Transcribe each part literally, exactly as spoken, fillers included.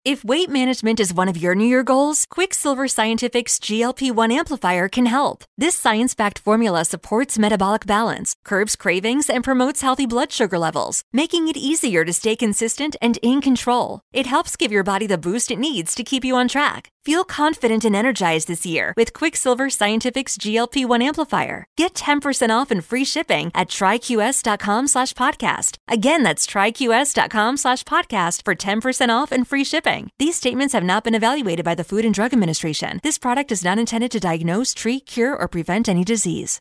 If weight management is one of your New Year goals, Quicksilver Scientific's G L P one amplifier can help. This science-backed formula supports metabolic balance, curbs cravings, and promotes healthy blood sugar levels, making it easier to stay consistent and in control. It helps give your body the boost it needs to keep you on track. Feel confident and energized this year with Quicksilver Scientific's G L P one amplifier. Get ten percent off and free shipping at tryqs.com slash podcast. Again, that's tryqs.com slash podcast for ten percent off and free shipping. These statements have not been evaluated by the Food and Drug Administration. This product is not intended to diagnose, treat, cure, or prevent any disease.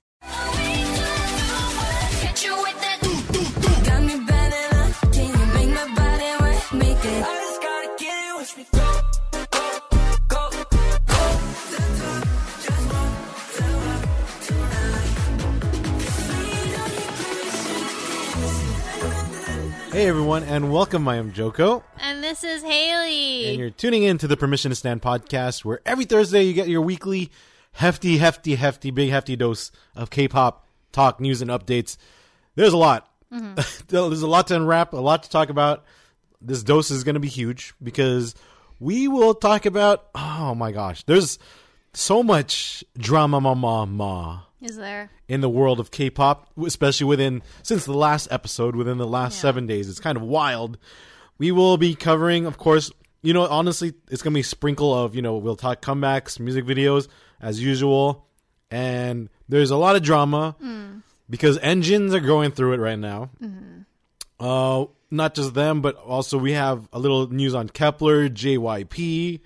Hey everyone, and welcome. I am Joko. And this is Haley. And you're tuning in to the Permission to Stand podcast, where every Thursday you get your weekly hefty, hefty, hefty, big hefty dose of K-pop talk, news, and updates. There's a lot. Mm-hmm. There's a lot to unwrap, a lot to talk about. This dose is going to be huge because we will talk about, oh my gosh, there's so much drama ma ma ma. Is there? In the world of K-pop, especially within, since the last episode, within the last yeah. seven days. It's kind of wild. We will be covering, of course, you know, honestly, it's going to be a sprinkle of, you know, we'll talk comebacks, music videos, as usual. And there's a lot of drama mm. because engines are going through it right now. Mm-hmm. Uh, not just them, but also we have a little news on Kepler, J Y P.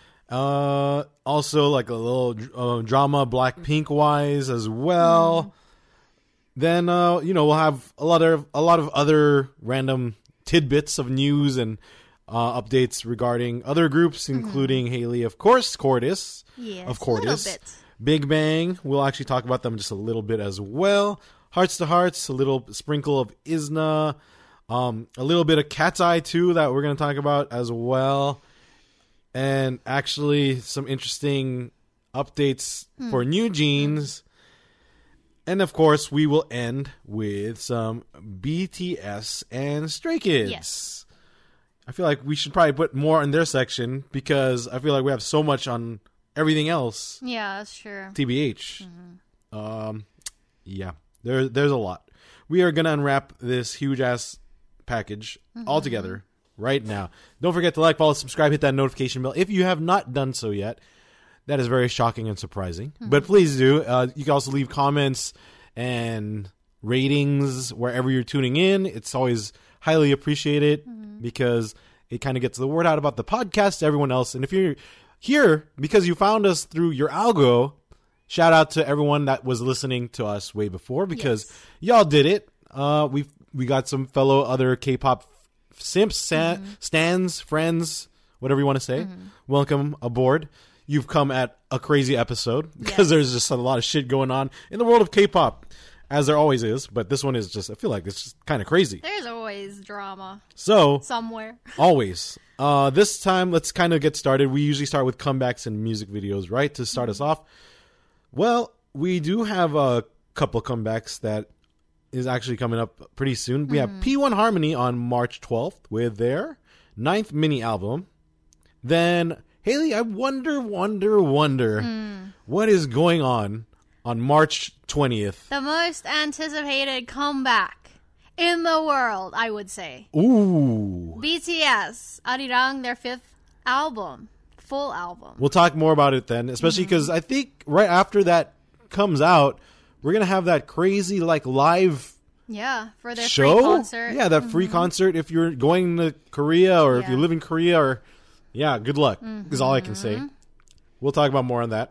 Uh, also like a little uh, drama Blackpink wise as well. Mm. Then uh, you know, we'll have a lot of a lot of other random tidbits of news and uh, updates regarding other groups, including mm-hmm. Haley, of course, Cordis, yes, of Cordis, Big Bang. We'll actually talk about them just a little bit as well. Hearts to Hearts, a little sprinkle of Isna, um, a little bit of Cat's Eye too that we're going to talk about as well. And actually some interesting updates mm. for New Jeans. And of course, we will end with some B T S and Stray Kids. Yes. I feel like we should probably put more in their section because I feel like we have so much on everything else. Yeah, that's true. T B H. Mm-hmm. Um, yeah, there, there's a lot. We are going to unwrap this huge-ass package mm-hmm. all together. Right now. Don't forget to like, follow, subscribe, hit that notification bell if you have not done so yet. That is very shocking and surprising. Mm-hmm. But please do. Uh, you can also leave comments and ratings wherever you're tuning in. It's always highly appreciated mm-hmm. because it kind of gets the word out about the podcast to everyone else. And if you're here because you found us through your algo, shout out to everyone that was listening to us way before because yes. y'all did it. Uh, we we got some fellow other K-pop simps, san- mm-hmm. stands, friends, whatever you want to say. Mm-hmm. Welcome aboard. You've come at a crazy episode because yes. there's just a lot of shit going on in the world of K-pop, as there always is. But this one is just, I feel like it's just kind of crazy. There's always drama. So, somewhere. Always. Uh, this time, let's kind of get started. We usually start with comebacks and music videos, right? To start mm-hmm. us off. Well, we do have a couple comebacks that is actually coming up pretty soon. We mm-hmm. have P one Harmony on March twelfth with their ninth mini album. Then, Haley, I wonder, wonder, wonder mm. what is going on on March twentieth. The most anticipated comeback in the world, I would say. Ooh. B T S, Arirang, their fifth album, full album. We'll talk more about it then, especially because mm-hmm. I think right after that comes out, we're going to have that crazy, like, live yeah, for their show? free concert. Yeah, that mm-hmm. free concert if you're going to Korea or yeah. if you live in Korea. or Yeah, good luck mm-hmm. is all I can say. We'll talk about more on that.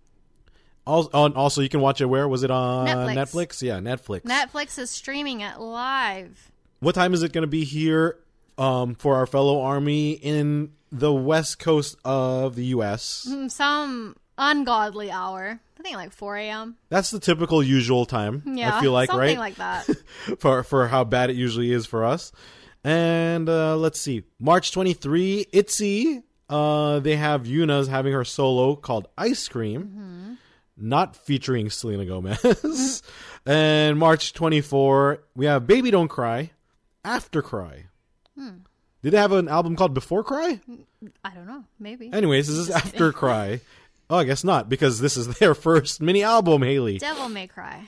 Also, also, you can watch it where? Was it on Netflix? Netflix? Yeah, Netflix. Netflix is streaming it live. What time is it going to be here um, for our fellow Army in the west coast of the U S? Some ungodly hour. I think like four a.m. That's the typical usual time, yeah, I feel like, something right? like that. for for how bad it usually is for us. And uh, let's see. March twenty-third, ITZY. Uh, they have Yuna's having her solo called Ice Cream. Mm-hmm. Not featuring Selena Gomez. And March twenty-fourth, we have Baby Don't Cry, After Cry. Hmm. Did they have an album called Before Cry? I don't know. Maybe. Anyways, this is after Cry. Oh, I guess not, because this is their first mini album, Haley. Devil May Cry.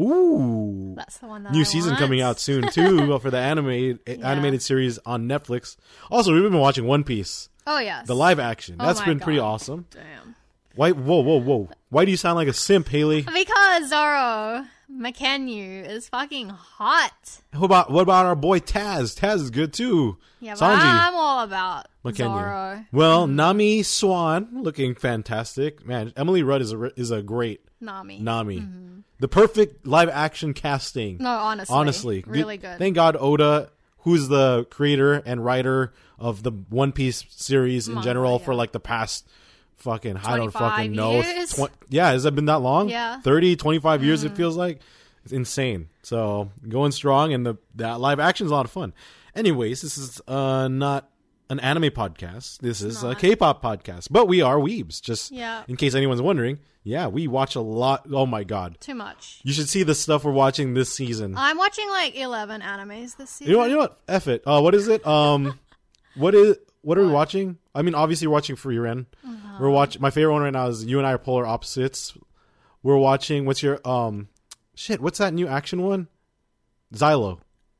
Ooh. That's the one that New I season want. coming out soon, too, for the anime, Yeah. animated series on Netflix. Also, we've been watching One Piece, Oh, yes. the live action. Oh That's my been pretty God. awesome. Damn. Why? Whoa, whoa, whoa. Why do you sound like a simp, Haley? Because Zoro McKenyu is fucking hot. What about, what about our boy Taz? Taz is good, too. Yeah, but Sanji. I'm all about McKenyu. Zoro. Well, Nami Swan looking fantastic. Man, Emily Rudd is a, is a great Nami. Nami. The perfect live action casting. No, honestly. Honestly. Really good. Thank God Oda, who's the creator and writer of the One Piece series in Manga, general yeah. for like the past fucking, I don't twenty-five fucking know. years? Tw- yeah, has it been that long? Yeah. thirty, twenty-five years it feels like. It's insane. So going strong, and the that live action is a lot of fun. Anyways, this is uh, not an anime podcast. This is a not. K-pop podcast. But we are weebs, just Yeah. in case anyone's wondering. Yeah, we watch a lot. Oh my God. Too much. You should see the stuff we're watching this season. I'm watching like eleven animes this season. You know what? You know what? F it. Uh, what is it? Um, what is? What are we What? watching? I mean, obviously, we're watching Free Ren. Uh-huh. We're watching. My favorite one right now is You and I Are Polar Opposites. We're watching. What's your um? Shit. What's that new action one? Xylo.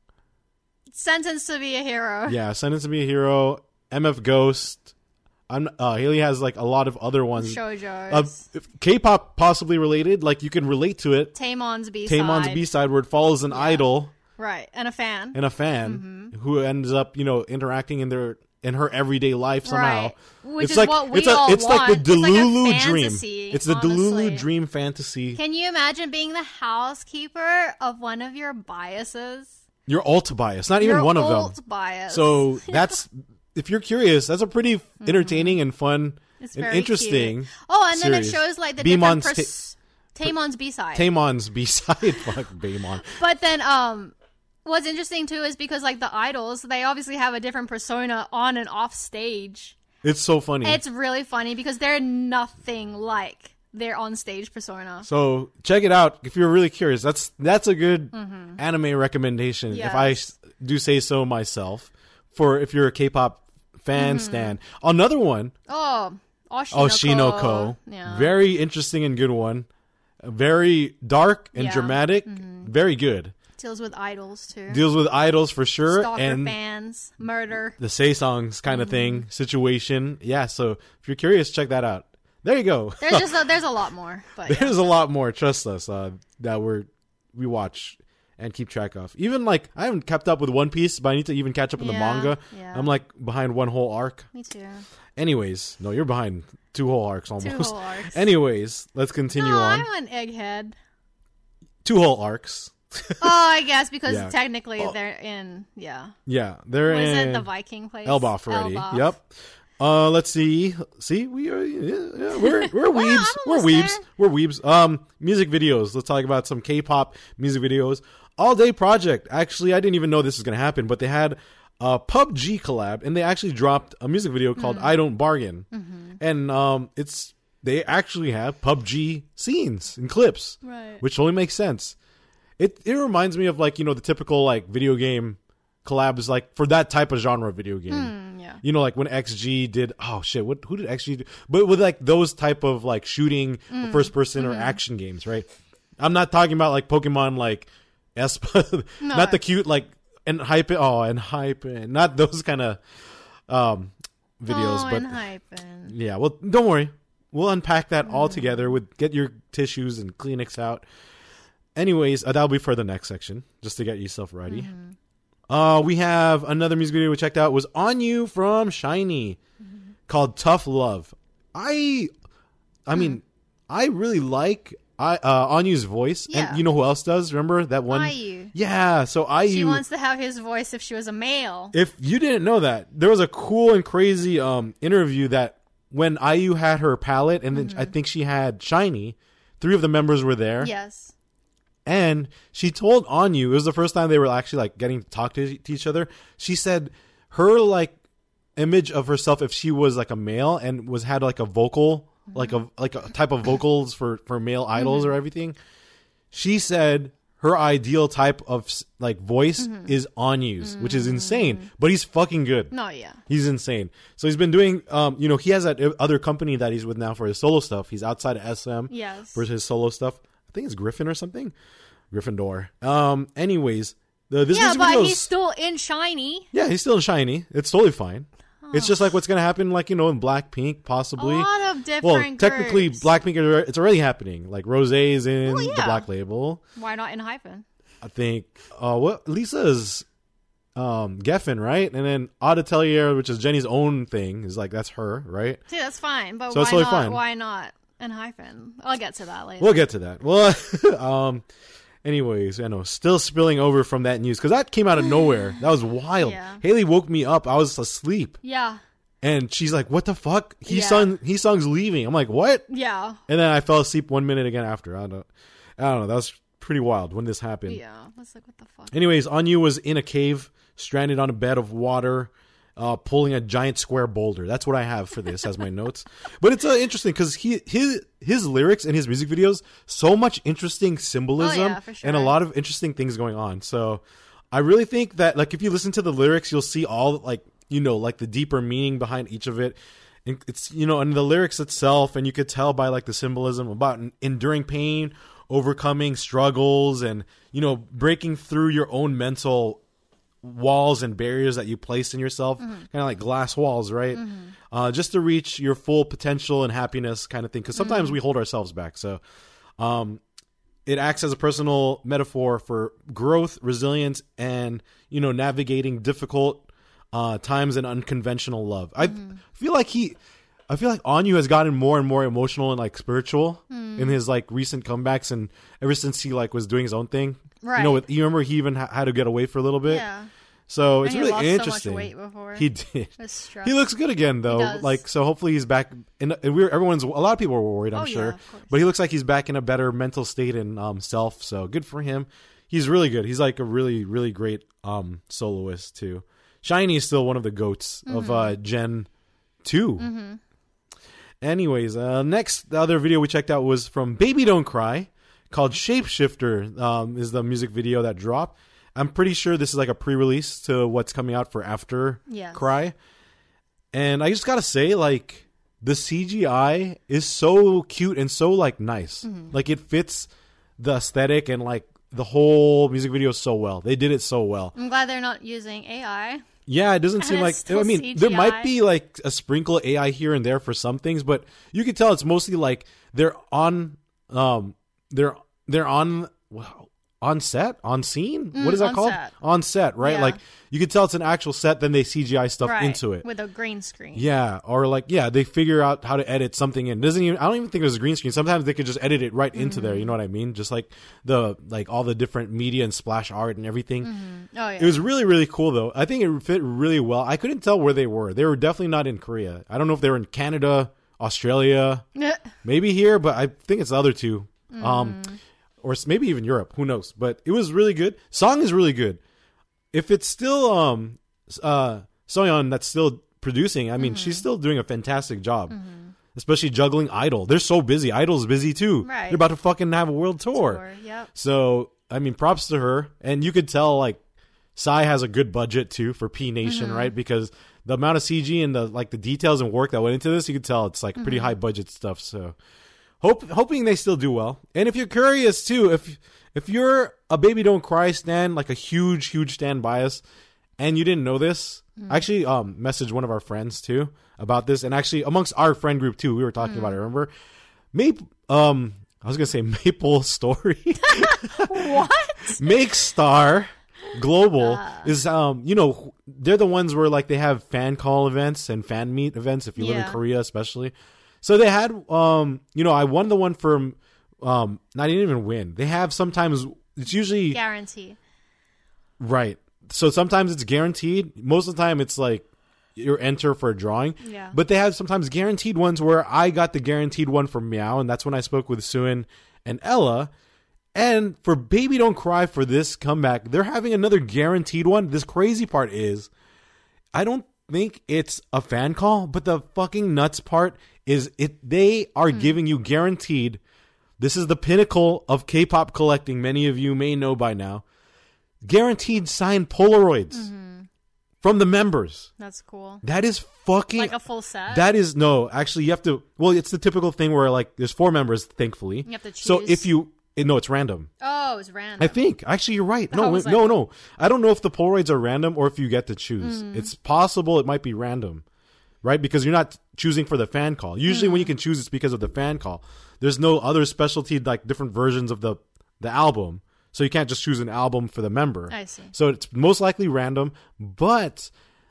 Sentenced to be a hero. Yeah. Sentence to Be a Hero. M F Ghost. I'm. Uh, Haley has like a lot of other ones. Shoujo's. Uh, K-pop possibly related. Like you can relate to it. Taemon's B-side. Taemon's B-side where it follows an idol. Right. And a fan. And a fan Mm-hmm. who ends up, you know, interacting in their in her everyday life somehow. Right. Which it's is like what we it's a, all it's want. like the It's like a Delulu dream. fantasy, It's the honestly. Delulu dream fantasy. Can you imagine being the housekeeper of one of your biases? Your alt bias, not even Your one of alt them. bias. So that's if you're curious, that's a pretty entertaining and fun It's and very interesting. cute. Oh, and then series. it shows like the Beemon's different pers- Taemon's B-side. Taemon's B-side. Fuck Baemon. But then, um, what's interesting too is because like the idols, they obviously have a different persona on and off stage. It's so funny. It's really funny because they're nothing like their on stage persona. So check it out if you're really curious. That's that's a good anime recommendation, if I Yes. s- do say so myself. For if you're a K-pop fan stan, another one, Oh, Oshinoko. oh Shinoko, Yeah. very interesting and good one, very dark and Yeah. dramatic, very good. Deals with idols too. Deals with idols for sure, Stalker and fans, murder. the say songs kind of thing situation. Yeah, so if you're curious, check that out. There you go. There's just a, there's a lot more, but yeah. There's a lot more, trust us, uh, that we're we watch and keep track of. Even like I haven't kept up with One Piece, but I need to even catch up with the Yeah, manga. yeah. I'm like behind one whole arc. Me too. Anyways, no, you're behind two whole arcs almost. whole arcs. Anyways, let's continue No, on. I'm an egghead. Two whole arcs. Oh, I guess because Yeah. technically Oh. they're in yeah. Yeah, they're Was in it the Viking place? Elbaf already. Elbaf. Yep. Uh, let's see. See, we are. Yeah, yeah, we're we're Well, weebs. I'm We're almost weebs. there. We're weebs. Um, music videos. Let's talk about some K-pop music videos. All Day Project. Actually, I didn't even know this was gonna happen, but they had a P U B G collab, and they actually dropped a music video called Mm-hmm. "I Don't Bargain," and um, it's they actually have P U B G scenes and clips, Right. which only makes sense. It it reminds me of like, you know, the typical like video game collabs, like for that type of genre of video game. Mm, yeah. You know, like when X G did, oh shit, what who did X G do? But with like those type of like shooting, Mm. first person or Mm-hmm. action games, right? I'm not talking about like Pokemon, like Espa, No. not the cute like and hype it, oh and hype it, not those kind of um videos, oh, but and hyping. yeah. Well, don't worry, we'll unpack that Mm. all together. With get your tissues and Kleenex out. Anyways, uh, that'll be for the next section, just to get yourself ready. Mm-hmm. Uh, we have another music video we checked out was On You from Shiny, Mm-hmm. called Tough Love. I, I mean, I really like I uh, On You's voice, Yeah. and you know who else does? Remember that one? I U. Yeah, so I She U. wants to have his voice if she was a male. If you didn't know that, there was a cool and crazy um interview that when I U had her palette, and then I think she had Shiny, three of the members were there. Yes. And she told On You, it was the first time they were actually like getting to talk to, to each other. She said her like image of herself if she was like a male and was had like a vocal, like a like a type of vocals for for male idols or everything. She said her ideal type of like voice mm-hmm. is Anyu's, mm-hmm. which is insane. But he's fucking good. No, yeah, he's insane. So he's been doing, um, you know, he has that other company that he's with now for his solo stuff. He's outside of S M yes. for his solo stuff. I think it's Griffin or something, Gryffindor. Um, anyways, the this yeah, but videos, he's still in Shiny. Yeah, he's still in Shiny. It's totally fine. It's just like what's going to happen, like, you know, in Blackpink, possibly. A lot of different Well, technically, groups. Blackpink, are, it's already happening. Like, Rosé is in well, yeah. the Black Label. Why not in Hyphen? I think, uh, what Lisa's um, Geffen, right? And then Auditelier, which is Jenny's own thing, is like, that's her, right? See, that's fine. But so why, totally not, fine. why not in Hyphen? I'll get to that later. We'll get to that. Well, um... Anyways, I know, still spilling over from that news because that came out of nowhere. That was wild. Yeah. Haley woke me up. I was asleep. Yeah. And she's like, "What the fuck? He Yeah. sung. He sung's leaving." I'm like, "What?" Yeah. And then I fell asleep one minute again after. I don't know. I don't know. That was pretty wild when this happened. Yeah. I was like, what the fuck? Anyways, Anyu was in a cave, stranded on a bed of water, uh, pulling a giant square boulder. That's what I have for this as my notes. But it's uh, interesting because he his his lyrics and his music videos, so much interesting symbolism Oh, yeah, for sure. and a lot of interesting things going on. So I really think that, like, if you listen to the lyrics, you'll see all, like, you know, like the deeper meaning behind each of it. And it's, you know, and the lyrics itself, and you could tell by like the symbolism about enduring pain, overcoming struggles, and, you know, breaking through your own mental walls and barriers that you place in yourself, mm-hmm. kind of like glass walls, right? Mm-hmm. Uh, just to reach your full potential and happiness, kind of thing. Because sometimes mm-hmm. we hold ourselves back. So, um, it acts as a personal metaphor for growth, resilience, and, you know, navigating difficult uh, times and unconventional love. Mm-hmm. I feel like he, I feel like Anyu has gotten more and more emotional and like spiritual mm. in his like recent comebacks, and ever since he like was doing his own thing. Right. You know, with, you remember he even ha- had to get away for a little bit. Yeah. So it's and really he lost interesting. So much weight before. He did. Stress. He looks good again, though. He does. Like, so hopefully he's back. And we're everyone's a lot of people were worried, I'm oh, sure, yeah, of course. but he looks like he's back in a better mental state and um, self. So good for him. He's really good. He's like a really, really great um, soloist too. Shiny is still one of the goats mm-hmm. of uh, Gen two. Mm-hmm. Anyways, uh, next the other video we checked out was from Baby Don't Cry, called Shapeshifter. Um, is the music video that dropped. I'm pretty sure this is like a pre-release to what's coming out for after yes. Cry. And I just gotta say, like, the C G I is so cute and so like nice. Mm-hmm. Like, it fits the aesthetic and like the whole music video so well. They did it so well. I'm glad they're not using A I. Yeah, it doesn't seem like, I mean, C G I. There might be like a sprinkle of A I here and there for some things, but you can tell it's mostly like they're on, um, they're they're on. Wow. On set? On scene? Mm, what is that on called? Set. On set, right? Yeah. Like, you can tell it's an actual set, then they C G I stuff right. into it. With a green screen. Yeah, or like, yeah, they figure out how to edit something in. Doesn't even, I don't even think it was a green screen. Sometimes they could just edit it right mm-hmm. into there, you know what I mean? Just like the, like all the different media and splash art and everything. Mm-hmm. Oh, yeah. It was really, really cool, though. I think it fit really well. I couldn't tell where they were. They were definitely not in Korea. I don't know if they were in Canada, Australia, maybe here, but I think it's the other two. Mm. Um, or maybe even Europe, who knows? But it was really good. Song is really good. If it's still um uh Soyeon that's still producing, I mean, mm-hmm. she's still doing a fantastic job. Mm-hmm. Especially juggling Idol. They're so busy. Idol's busy too. Right. They're about to fucking have a world tour. tour yep. So, I mean, props to her. And you could tell like Psy has a good budget too for P Nation, mm-hmm. right? Because the amount of C G and the like the details and work that went into this, you could tell it's like mm-hmm. pretty high budget stuff. So Hope, hoping they still do well. And if you're curious too, if if you're a Baby Don't Cry stan, like a huge, huge stan bias, and you didn't know this, mm. I actually um messaged one of our friends too about this, and actually amongst our friend group too, we were talking mm. about it. Remember, Maple? Um, I was gonna say Maple Story. What? Make Star Global uh. is um you know they're the ones where like they have fan call events and fan meet events if you live yeah. in Korea especially. So they had, um, you know, I won the one from, um, I didn't even win. They have sometimes, it's usually. Guarantee. Right. So sometimes it's guaranteed. Most of the time it's like you're enter for a drawing. Yeah. But they have sometimes guaranteed ones where I got the guaranteed one from Meow. And that's when I spoke with Suin and Ella. And for Baby Don't Cry for this comeback, they're having another guaranteed one. This crazy part is, I don't think it's a fan call, but the fucking nuts part is it they are mm. giving you guaranteed This is the pinnacle of K-pop collecting. Many of you may know by now. Guaranteed signed Polaroids mm-hmm. from the members. That's cool. That is fucking... Like a full set? That is... No, actually, you have to... Well, it's the typical thing where, like, there's four members, thankfully. You have to choose. So if you... No, it's random. Oh, it's random. I think. Actually, you're right. No, like, no, no. I don't know if the Polaroids are random or if you get to choose. Mm. It's possible it might be random. Right? Because you're not choosing for the fan call. Usually mm. when you can choose, it's because of the fan call. There's no other specialty, like different versions of the, the album. So you can't just choose an album for the member. I see. So it's most likely random. But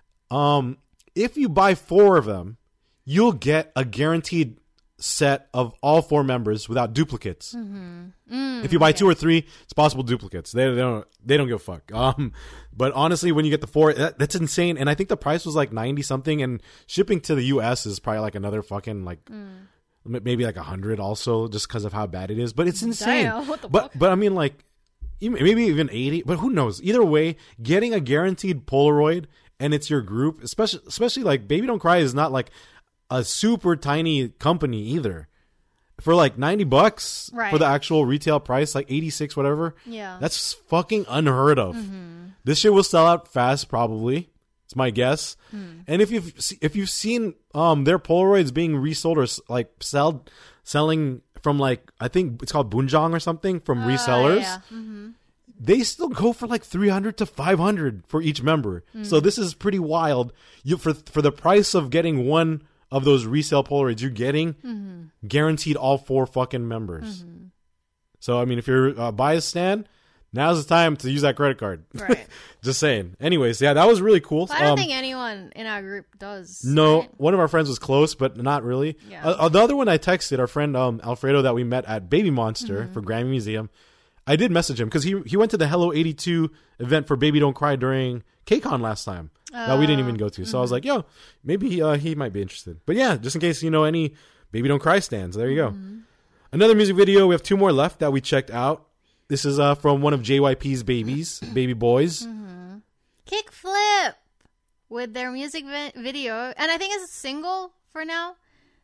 um, if you buy four of them, you'll get a guaranteed set of all four members without duplicates. Mm-hmm. Mm, if you buy okay. two or three, it's possible duplicates. They, they don't they don't give a fuck. Um, but honestly, when you get the four, that, that's insane. And I think the price was like ninety something, and shipping to the U S is probably like another fucking like mm. maybe like a hundred also, just because of how bad it is. But it's insane. Damn, what the but fuck? but I mean like maybe even eighty. But who knows? Either way, getting a guaranteed Polaroid and it's your group, especially especially like Baby Don't Cry is not like a super tiny company either. For like ninety bucks right. for the actual retail price, like eighty-six, whatever. Yeah. That's fucking unheard of. Mm-hmm. This shit will sell out fast, probably. It's my guess. Mm. And if you've, if you've seen, um, their Polaroids being resold or like sell, selling from like, I think it's called Bunjang or something from uh, resellers. Yeah. Mm-hmm. They still go for like three hundred to five hundred for each member. Mm. So this is pretty wild. You, for, for the price of getting one of those resale Polaroids, you're getting mm-hmm. guaranteed all four fucking members. Mm-hmm. So, I mean, if you're a bias stan, now's the time to use that credit card. Right. Just saying. Anyways, yeah, that was really cool. But I don't um, think anyone in our group does. No, right? One of our friends was close, but not really. Yeah. Uh, the other one I texted, our friend um, Alfredo that we met at Baby Monster mm-hmm. for Grammy Museum. I did message him because he, he went to the Hello eighty-two event for Baby Don't Cry during KCON last time. Uh, that we didn't even go to. So mm-hmm. I was like, yo, maybe uh, he might be interested. But yeah, just in case you know any Baby Don't Cry stands. There you mm-hmm. go. Another music video. We have two more left that we checked out. This is uh, from one of J Y P's babies, Baby Boys. Mm-hmm. Kickflip with their music vi- video. And I think it's a single for now.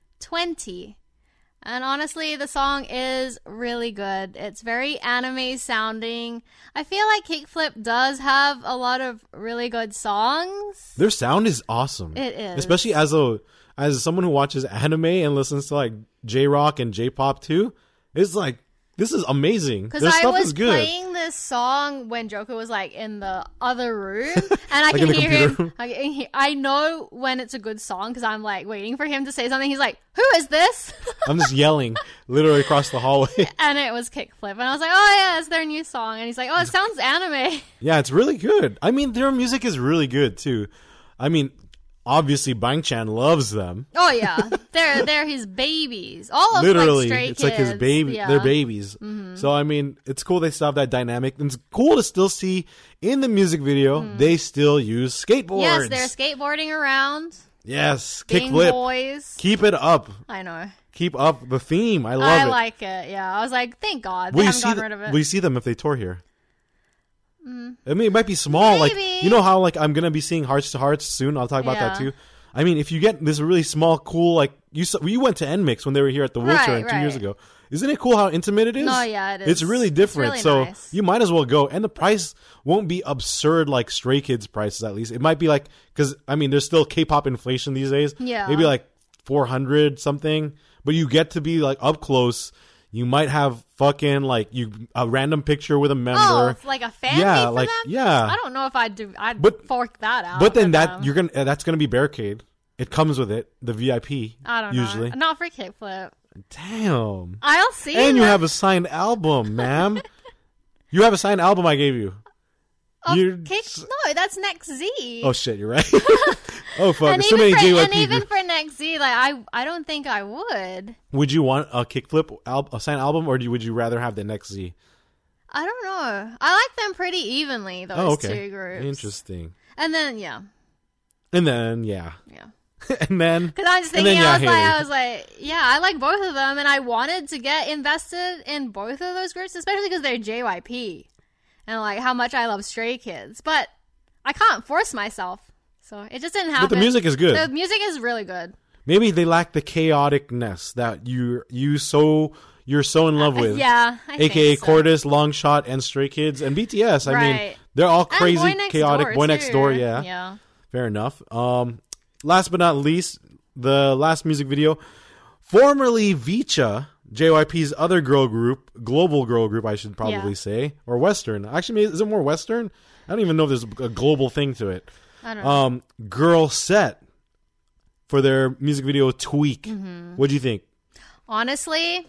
twenty. And honestly, the song is really good. It's very anime sounding. I feel like Kickflip does have a lot of really good songs. Their sound is awesome. It is. Especially as a as someone who watches anime and listens to like J-rock and J-pop too. It's like, this is amazing. Because Their I stuff was is good. playing this song when Joker was like in the other room, and I Like can in the hear computer him. I, can hear- I know when it's a good song because I'm like waiting for him to say something. He's like, "Who is this?" I'm just yelling literally across the hallway. And it was Kickflip, and I was like, "Oh yeah, it's their new song." And he's like, "Oh, it sounds anime." Yeah, it's really good. I mean, their music is really good too. I mean, obviously Bang-chan loves them. Oh yeah, they're they're his babies. All of Literally, like, Stray it's Kids. like his baby. Yeah. They're babies. Mm-hmm. So I mean, it's cool they still have that dynamic. And it's cool to still see in the music video mm. they still use skateboards. Yes, they're skateboarding around. Yes, Being kickflip. Boys. Keep it up. I know. Keep up the theme. I love I it. I like it. Yeah, I was like, thank God they will haven't you gotten see rid of it. Will you see them if they tour here? Mm. I mean, it might be small. Maybe. Like, you know how like I'm gonna be seeing Hearts to Hearts soon. I'll talk about Yeah. that too. I mean, if you get this really small, cool, like you saw, you went to N M I X when they were here at the Right, Wiltshire two right. years ago. Isn't it cool how intimate it is? No, yeah, it is. It's really different. It's really so nice. you might as well go, and the price won't be absurd like Stray Kids prices. At least it might be like, because I mean, there's still K-pop inflation these days. Yeah. Maybe like four hundred something, but you get to be like up close. You might have fucking like you a random picture with a member. Oh, it's like a fan Yeah, made for like- them? yeah. I don't know if I'd do. I'd But- fork that out. But then for that them. you're gonna uh, that's gonna be Barricade. It comes with it, the V I P. I don't usually. know. Not for Kickflip. Damn. I'll see. And you that- have a signed album, ma'am. You have a signed album I gave you. Oh, You're- Kick- no, that's Next Z. Oh shit, you're right. Oh fuck, and there's so even many for, J Y and P even groups. for Next Z, like I, I don't think I would. Would you want a Kickflip al- a signed album, or do you, would you rather have the Next Z? I don't know. I like them pretty evenly. Those Oh, okay. two groups. Interesting. And then yeah, And then yeah, yeah. and then Because I'm just and thinking, then, yeah, I was like, Haley. I was like, yeah, I like both of them, and I wanted to get invested in both of those groups, especially because they're J Y P, and like how much I love Stray Kids. But I can't force myself, so it just didn't happen. But the music is good. The music is really good. Maybe they lack the chaoticness that you you so you're so in love Uh, with. yeah, I A K A think so. Cordis, Longshot, and Stray Kids, and B T S. I mean, Right. they're all And crazy, Boy Next chaotic. Door, Boy Next too. Door, yeah. Yeah. Fair enough. Um, last but not least, the last music video, formerly Vicha, J Y P's other girl group, global girl group, I should probably Yeah. say, or Western. Actually, is it more Western? I don't even know if there's a global thing to it. I don't know. Um, Girl Set for their music video Tweak. Mm-hmm. What do you think? Honestly,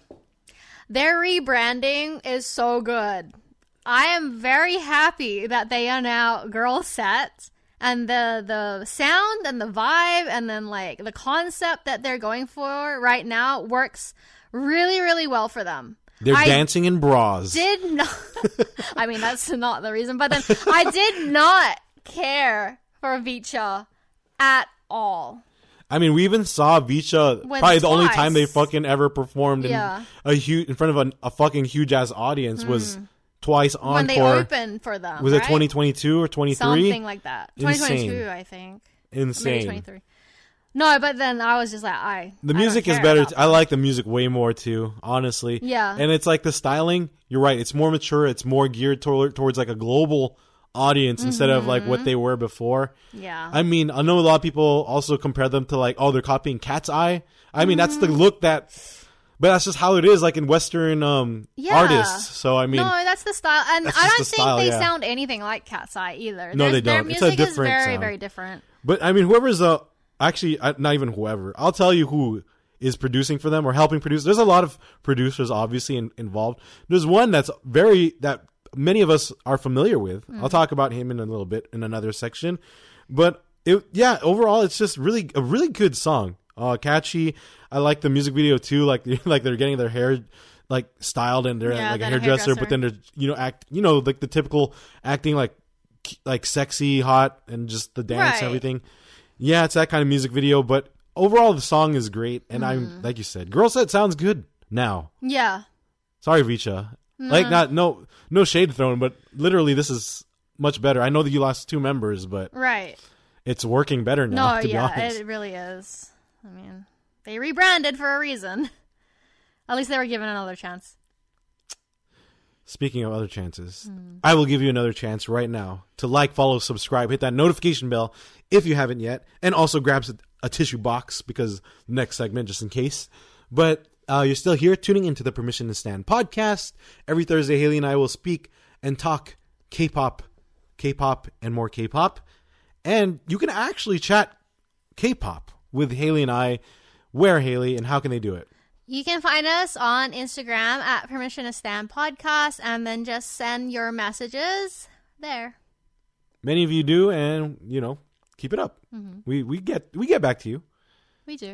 their rebranding is so good. I am very happy that they are now Girl Set, and the the sound and the vibe and then like the concept that they're going for right now works really, really well for them. They're I dancing in bras. Did not. I mean, that's not the reason, but then I did not care for Vicha at all. I mean, we even saw Vicha Went probably the only twice. time they fucking ever performed in Yeah. a huge in front of a, a fucking huge ass audience was twice encore. When they opened for them, was right? it twenty twenty-two or twenty-three? Something like that. Insane. twenty twenty-two, I think. Maybe Insane. twenty-three. No, but then I was just like, I. The I music don't is care better. about T- I like the music way more too, honestly. Yeah. And it's like the styling. You're right. It's more mature. It's more geared toward, towards like a global audience instead of like what they were before. Yeah. I mean, I know a lot of people also compare them to like, oh, they're copying Cat's Eye. I mean, that's the look that, but that's just how it is like in Western um Yeah. artists. So I mean, no, that's the style, and that's I just don't the think style, they yeah. sound anything like Cat's Eye either. No, Their- they Their don't. It's a music is different very, sound. very different. but I mean, whoever's the actually uh, not even whoever. I'll tell you who is producing for them or helping produce. There's a lot of producers obviously in, involved. There's one that's very that many of us are familiar with. Mm. I'll talk about him in a little bit in another section. But it, yeah, overall, it's just really a really good song. Uh, catchy. I like the music video too. Like like they're getting their hair like styled and they're Yeah, like a then a hairdresser, hairdresser. but then they're you know act you know like the typical acting like like sexy, hot, and just the dance Right. and everything. Yeah, it's that kind of music video, but overall the song is great, and Mm-hmm. I'm like you said, Girl Set sounds good now. Yeah. Sorry, Vicha. Like not no no shade thrown, but literally this is much better. I know that you lost two members, but Right. it's working better now. No, to be yeah, honest, it really is. I mean, they rebranded for a reason. At least they were given another chance. Speaking of other chances, Hmm. I will give you another chance right now to like, follow, subscribe, hit that notification bell if you haven't yet, and also grab a, a tissue box because next segment, just in case. But uh, you're still here tuning into the Permission to Stand podcast. Every Thursday, Haley and I will speak and talk K-pop, K-pop, and more K-pop. And you can actually chat K-pop with Haley and I. Where, Haley, and how can they do it? You can find us on Instagram at Permission to Stand Podcast, and then just send your messages there. Many of you do, and you know, keep it up. Mm-hmm. We we get we get back to you. We do.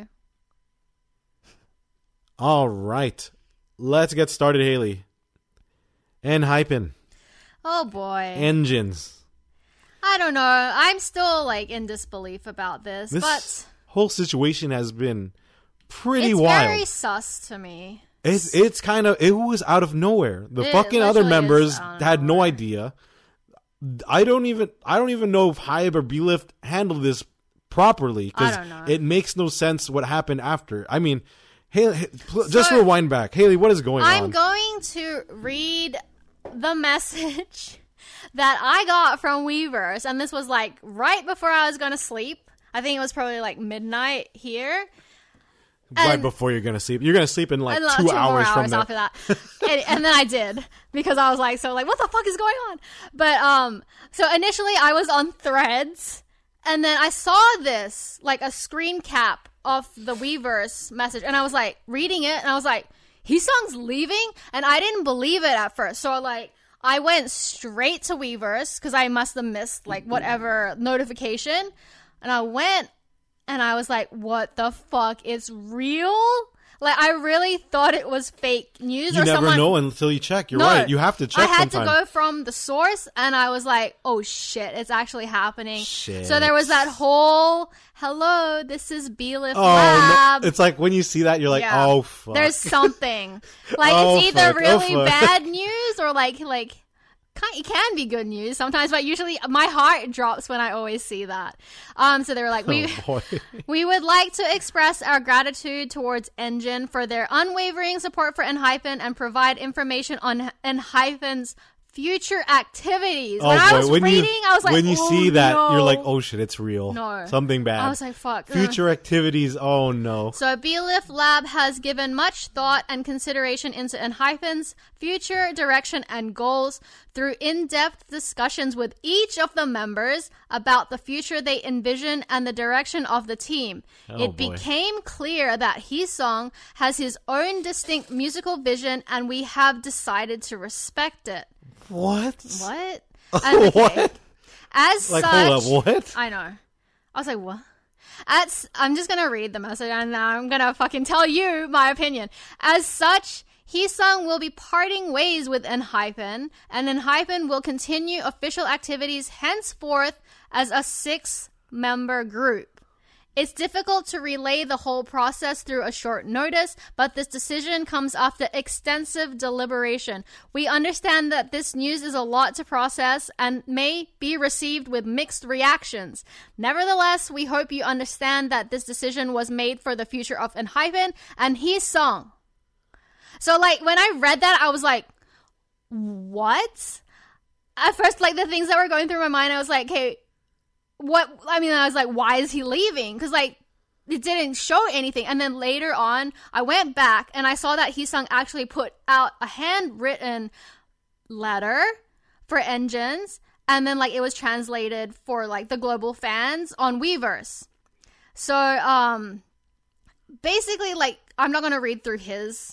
All right, let's get started, Haley. And hyping Oh boy. engines. I don't know. I'm still like in disbelief about this, This but whole situation has been pretty it's wild. very sus to me. It's it's kind of it was out of nowhere. The It fucking other literally members is out of had no nowhere. idea. I don't even I don't even know if Hybe or B-Lift handled this properly I because don't know. it makes no sense what happened after. I mean, Haley, pl- just So, rewind back. Haley, what is going I'm on? going to read the message that I got from Weavers, and this was like right before I was going to sleep. I think it was probably like midnight here. right and- before you're gonna sleep, you're gonna sleep in like And, uh, two, more hours, from hours that. after that. and, and then I did because I was like, so like, what the fuck is going on? But um, so initially I was on Threads, and then I saw this like a screen cap of the Weavers message, and I was like reading it, and I was like, Heesung's leaving, and I didn't believe it at first. So like, I went straight to Weavers because I must have missed like whatever notification, and I went. And I was like, what the fuck? It's real? Like, I really thought it was fake news You or never someone... know until you check. You're No, right. You have to check I had sometime. to go from the source, and I was like, oh shit, it's actually happening. Shit. So there was that whole, hello, this is B-Lift Oh, Lab. no. It's like when you see that, you're like, Yeah. oh, fuck. There's something. Like, Oh, it's either fuck. Oh, really fuck. bad news or like, like, it can be good news sometimes, but usually my heart drops when I always see that. Um, so they were like, we Oh, we would like to express our gratitude towards Engine for their unwavering support for Enhypen and provide information on Enhypen's future activities. Oh, when I boy. was when reading, you, I was like, when you oh, see that, no. you're like, oh shit, it's real. No. Something bad. I was like, fuck. Future activities. Oh no. So B-Lift Lab has given much thought and consideration into Enhypen's future direction and goals through in-depth discussions with each of the members about the future they envision and the direction of the team. Oh, it boy. became clear that Heesung has his own distinct musical vision, and we have decided to respect it. What? What? And, okay, What? As Like, such, hold up, what? I know. I was like, what? As, I'm just gonna read the message and I'm gonna fucking tell you my opinion. As such, Heesung will be parting ways with Enhypen, and Enhypen will continue official activities henceforth as a six-member group. It's difficult to relay the whole process through a short notice, but this decision comes after extensive deliberation. We understand that this news is a lot to process and may be received with mixed reactions. Nevertheless, we hope you understand that this decision was made for the future of Enhypen and Heesung. So, like, when I read that, I was like, what? At first, like, the things that were going through my mind, I was like, okay, what, I mean, I was like, why is he leaving? Because, like, it didn't show anything. And then later on, I went back and I saw that Heesung actually put out a handwritten letter for Engines. And then, like, it was translated for, like, the global fans on Weverse. So, um, basically, like, I'm not going to read through his,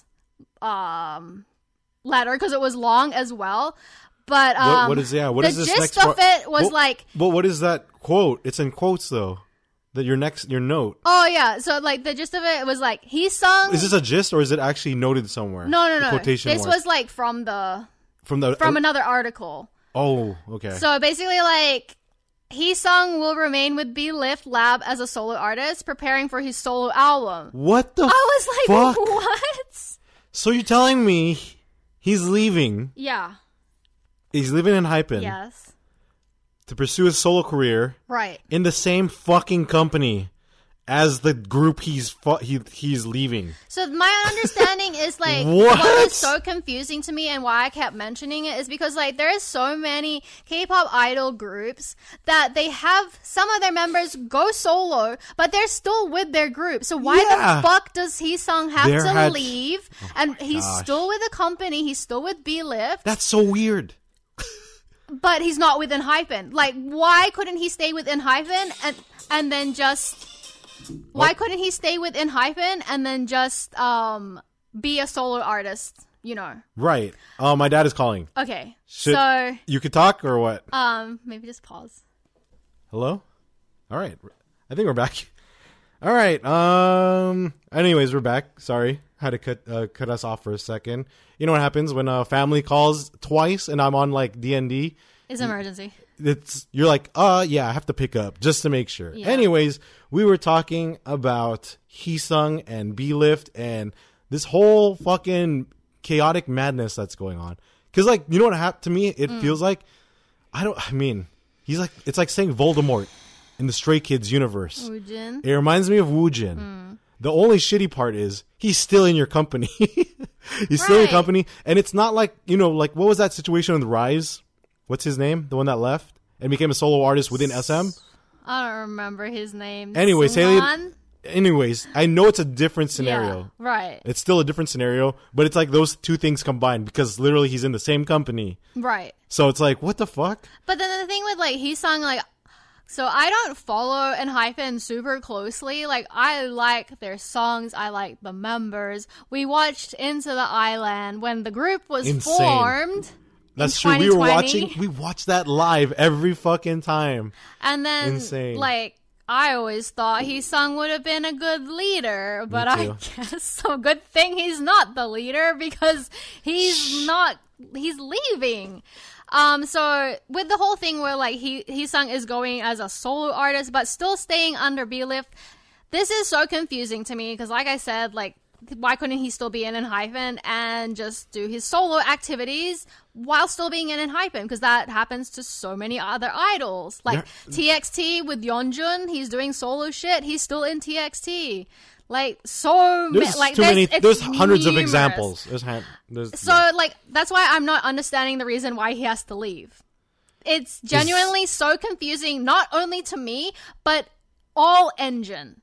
um, letter because it was long as well. But um, what, what is yeah? What the is this gist next of part? it was What- like, But what is that quote? It's in quotes though. That your next your note. oh yeah, so like the gist of it was like Heesung. Is this a gist or is it actually noted somewhere? no, no, The no. quotation This mark. was like from the from the from uh, another article. Oh, okay. So basically, like Heesung will remain with B-Lift Lab as a solo artist, preparing for his solo album. What the I was like, fuck? what? So you're telling me he's leaving? Yeah. He's leaving in Hypen Yes. to pursue his solo career Right. in the same fucking company as the group he's fu- he he's leaving. So my understanding is like What? what is so confusing to me and why I kept mentioning it is because like there's so many K-pop idol groups that they have some of their members go solo, but they're still with their group. So why Yeah. the fuck does Heesung have There to had- leave? And he's gosh. still with the company. He's still with B-Lift, That's so weird. but he's not with Enhypen. Like, why couldn't he stay with Enhypen and and then just? Why What? couldn't he stay with Enhypen and then just um be a solo artist? You know. Right. Oh, my dad is calling. Okay. Should- So You could talk or what? um maybe just pause. Hello? All right. I think we're back. All right. Um anyways, we're back. Sorry. Had to cut uh, cut us off for a second. You know what happens when a family calls twice and I'm on like D N D? It's emergency. It's you're like, "Uh, yeah, I have to pick up just to make sure." Yeah. Anyways, we were talking about Heesung and B-Lift and this whole fucking chaotic madness that's going on. Cuz like, you know what happened to me? It Mm. feels like I don't I mean, he's like it's like saying Voldemort in the Stray Kids universe. Woojin. It reminds me of Woojin. Mm. The only shitty part is he's still in your company. He's still in your Right. company, and it's not like, you know, like what was that situation with Rise? What's his name? The one that left and became a solo artist within S M? I don't remember his name. Anyways, Haley- Swan? Anyways, I know it's a different scenario. Yeah, right. It's still a different scenario, but it's like those two things combined because literally he's in the same company. Right. So it's like, what the fuck? But then the thing with like Heesung, like, so I don't follow Enhypen super closely. Like, I like their songs. I like the members. We watched Into the Island when the group was Insane. formed. That's in true. We were twenty watching, twenty. we watched that live every fucking time. And then, Insane. like, I always thought Heesung would have been a good leader, but I too. guess so. Good thing he's not the leader because he's not. He's leaving. Um. So with the whole thing where like he Heesung is going as a solo artist, but still staying under B-Lift, this is so confusing to me because, like I said, like why couldn't he still be in ENHYPEN and just do his solo activities while still being in ENHYPEN? Because that happens to so many other idols. Like yeah. T X T with Yeonjun, he's doing solo shit. He's still in T X T. Like so, there's ma- like too there's, many. There's hundreds numerous. of examples. There's, ha- there's so yeah. like that's why I'm not understanding the reason why he has to leave. It's genuinely it's... so confusing, not only to me but all Engine.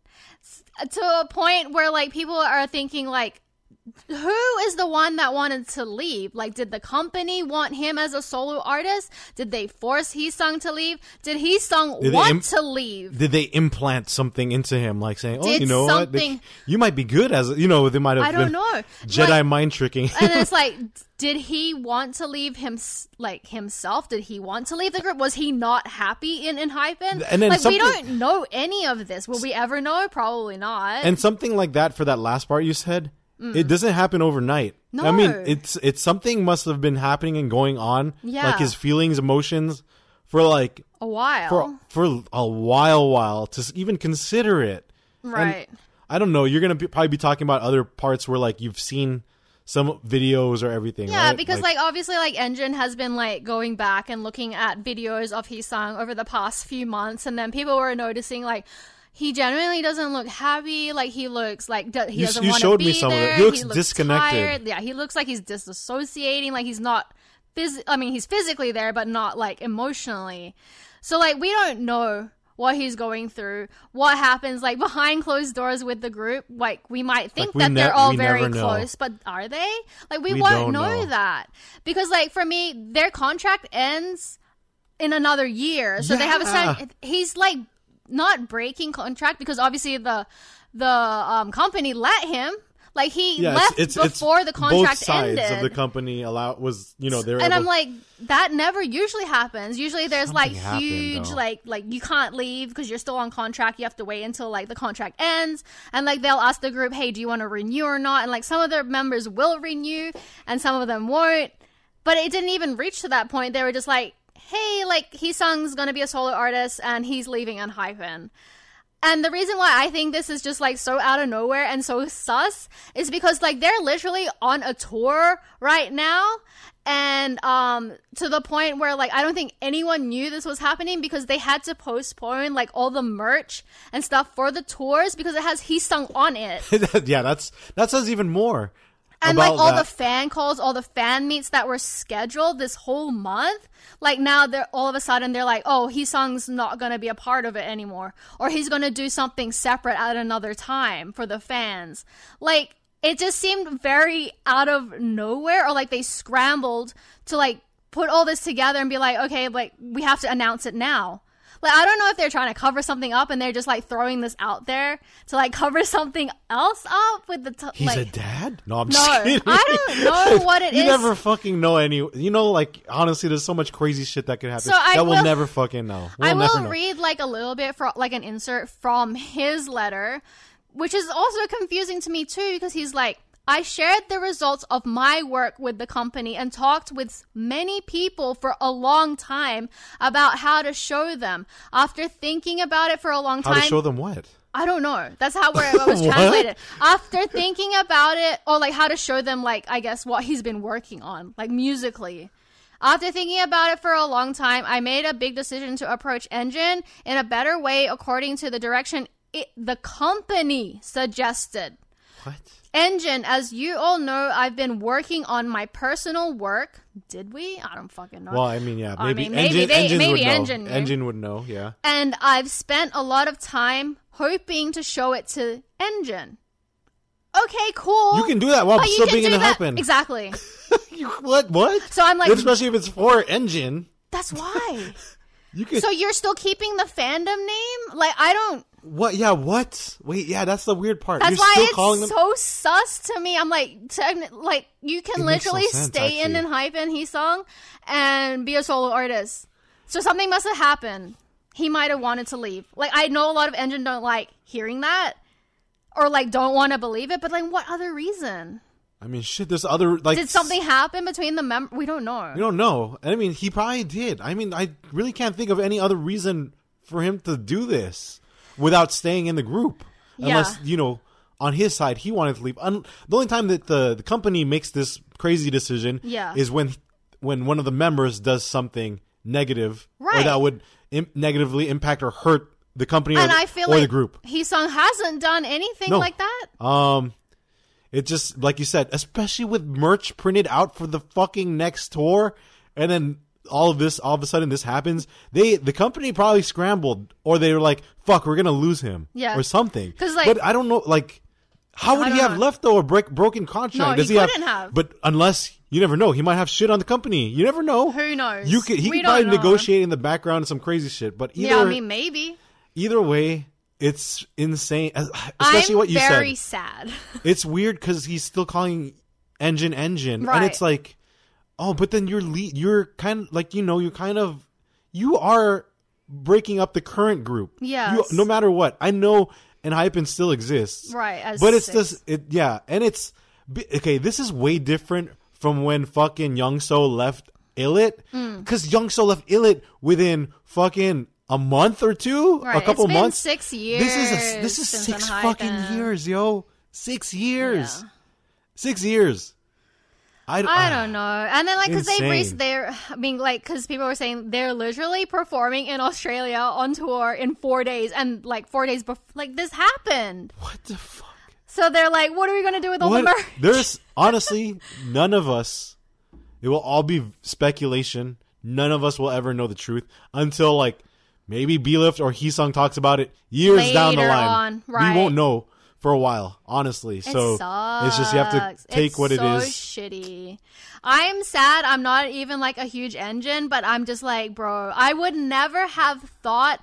To a point where like people are thinking like, who is the one that wanted to leave? Like, did the company want him as a solo artist? Did they force Heesung to leave? Did Heesung did want imp- to leave? Did they implant something into him, like saying, "Oh, did you know what? They, you might be good as you know." They might have. I don't been know. Jedi like, mind tricking. And it's like, did he want to leave him like himself? Did he want to leave the group? Was he not happy in ENHYPEN? And then like we something- don't know any of this. Will we ever know? Probably not. And something like that for that last part you said. Mm. It doesn't happen overnight. No. I mean, it's it's something must have been happening and going on, yeah. like his feelings, emotions, for like a while, for for a while, while to even consider it. Right. And I don't know. You're gonna be, probably be talking about other parts where like you've seen some videos or everything. Yeah, right? because like, like obviously like Engine has been like going back and looking at videos of Heesung over the past few months, and then people were noticing like. He genuinely doesn't look happy. Like he looks like do- he you, doesn't you want to showed be me some there. Of it. He looks, he looks disconnected. Tired. Yeah, he looks like he's disassociating. Like he's not. Phys- I mean, he's physically there, but not like emotionally. So like we don't know what he's going through, what happens like behind closed doors with the group. Like we might think like we that ne- they're all we very know. close, but are they? Like we, we won't don't know, know that because like for me, their contract ends in another year, so yeah. they have a certain. He's like. Not breaking contract because obviously the the um, company let him like he yeah, left it's, it's, before it's the contract both sides ended. of the company allow was you know they were and able, I'm like that never usually happens. Usually there's Something like happened, huge though. like like you can't leave because you're still on contract. You have to wait until like the contract ends, and like they'll ask the group, hey, do you want to renew or not? And like some of their members will renew and some of them won't, but it didn't even reach to that point. They were just like, hey, like Heesung's gonna be a solo artist and he's leaving ENHYPEN. And the reason why I think this is just like so out of nowhere and so sus is because like they're literally on a tour right now, and um to the point where like I don't think anyone knew this was happening because they had to postpone like all the merch and stuff for the tours because it has Heesung on it. yeah, that's that says even more. And like all that. the fan calls, all the fan meets that were scheduled this whole month, like now they're all of a sudden they're like, oh, Heesung's not gonna be a part of it anymore, or he's gonna do something separate at another time for the fans. Like it just seemed very out of nowhere, or like they scrambled to like put all this together and be like, okay, like we have to announce it now. Like, I don't know if they're trying to cover something up and they're just, like, throwing this out there to, like, cover something else up with the... T- He's like, a dad? No, I'm no, just kidding. I don't know what it you is. You never fucking know any... You know, like, honestly, there's so much crazy shit that could happen So I that will, we'll never fucking know. We'll I never will know. read, like, a little bit for, like, an insert from his letter, which is also confusing to me, too, because he's like... I shared the results of my work with the company and talked with many people for a long time about how to show them. After thinking about it for a long time... How to show them what? I don't know. That's how where it was translated. After thinking about it, or like how to show them, like, I guess, what he's been working on, like musically. After thinking about it for a long time, I made a big decision to approach Engine in a better way according to the direction it, the company suggested. What? Engine, as you all know, I've been working on my personal work. Did we? I don't fucking know. Well, I mean, yeah, maybe, I mean, maybe engine, they, engines maybe would know. Engine knew. Engine would know, yeah. And I've spent a lot of time hoping to show it to Engine. Okay, cool. You can do that while but still you can being do in a that. hypen. Exactly. you, what? What? So I'm like, especially if it's for Engine. That's why. you can. So you're still keeping the fandom name? Like, I don't. What? Yeah. What? Wait. Yeah. That's the weird part. That's You're why still it's calling them. so sus to me. I'm like, techni- like you can It makes no literally sense, stay in actually. and hype in Heesung and be a solo artist. So something must have happened. He might have wanted to leave. Like, I know a lot of Engine don't like hearing that, or like don't want to believe it. But like, what other reason? I mean, shit. There's other like. Did something happen between the mem? We don't know. We don't know. I mean, he probably did. I mean, I really can't think of any other reason for him to do this without staying in the group. Yeah. Unless, you know, on his side, he wanted to leave. Un- the only time that the, the company makes this crazy decision yeah. is when when one of the members does something negative right. or that would Im- negatively impact or hurt the company and or, I feel or like the group. Heesung hasn't done anything no. like that. Um, it just, like you said, especially with merch printed out for the fucking next tour, and then all of this, all of a sudden this happens. They, the company probably scrambled, or they were like, fuck, we're going to lose him. Yeah. Or something. 'Cause, like, but I don't know, like, how would I he don't have know. left though a break, broken contract? No, Does he he couldn't have, have. But unless, you never know, he might have shit on the company. You never know. Who knows? You could, he We could probably don't know. negotiate in the background some crazy shit, but either, Yeah, I mean, maybe. either way, it's insane. Especially I'm what you said. very sad. It's weird because he's still calling Engine Engine, Right. and it's like, oh, but then you're le- you're kind of like, you know, you kind of you are breaking up the current group. Yes. You, no matter what, I know, and Hypen still exists, Right, as but it's six. just it, yeah, and it's okay. This is way different from when fucking Youngso left Illit, because Youngso left Illit within fucking a month or two, Right. a couple It's been months. six years. This is a, this is since six Unhypen. fucking years, yo. Six years. Yeah. Six years. I, I don't know. And then, like, because they Insane. reached their, I mean, like, because people were saying they're literally performing in Australia on tour in four days. And, like, four days before, like, this happened. What the fuck? So they're like, what are we going to do with all What? the merch? There's honestly none of us. It will all be speculation. None of us will ever know the truth until like maybe B-Lift or Heesung talks about it years Later down the line. on, right. We won't know for a while, honestly. So it sucks. it's just you have to take it's what it so is. shitty. I'm sad. I'm not even like a huge engine, but I'm just like, bro, I would never have thought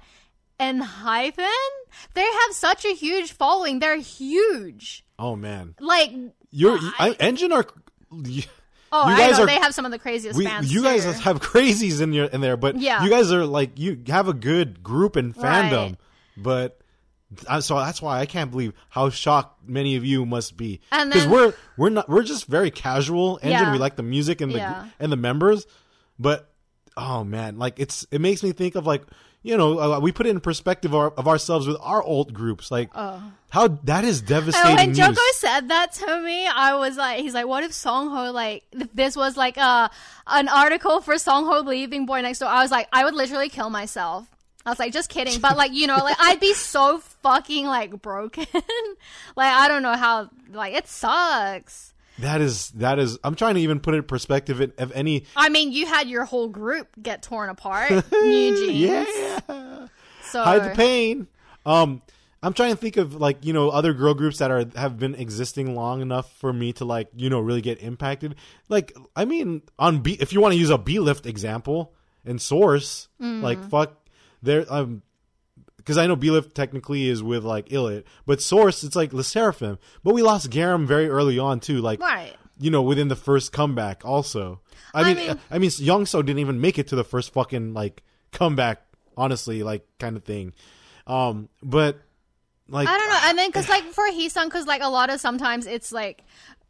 Enhypen. They have such a huge following. They're huge. Oh man, Like, you're I- I, Engine are. You, oh, you I guys know are, they have some of the craziest we, fans. you guys too. have crazies in your in there, but Yeah. you guys are like you have a good group and fandom, Right. but I- so that's why I can't believe how shocked many of you must be And because then- we're we're not we're just very casual Engine. Yeah. We like the music and the Yeah. and the members, but oh man, like it's it makes me think of like. You know, uh, we put it in perspective of, of ourselves with our old groups. Like, how that is devastating And when news. Joko said that to me, I was like, he's like, what if Songho, like, if this was like a, an article for Songho leaving Boy Next Door? I was like, I would literally kill myself. I was like, just kidding. But like, you know, like, I'd be so fucking like broken. Like, I don't know how, like, it sucks. That is, that is, I'm trying to even put it in perspective of, of any. I mean, you had your whole group get torn apart. New Jeans. Yeah. So, Hide the pain. Um, I'm trying to think of like, you know, other girl groups that are, have been existing long enough for me to like, you know, really get impacted. Like, I mean, on B, if you want to use a B-Lift example and Source, Mm. like, fuck, there, um, because I know B-Lift technically is with like Illit, but Source, it's like Le Seraphim. But we lost Garam very early on too, like, Right. you know, within the first comeback also. I, I mean, mean- I mean, Youngso didn't even make it to the first fucking like comeback, honestly, like kind of thing. Um, but like, I don't know. And then, because, like, for Heesung, because, like, a lot of sometimes it's, like,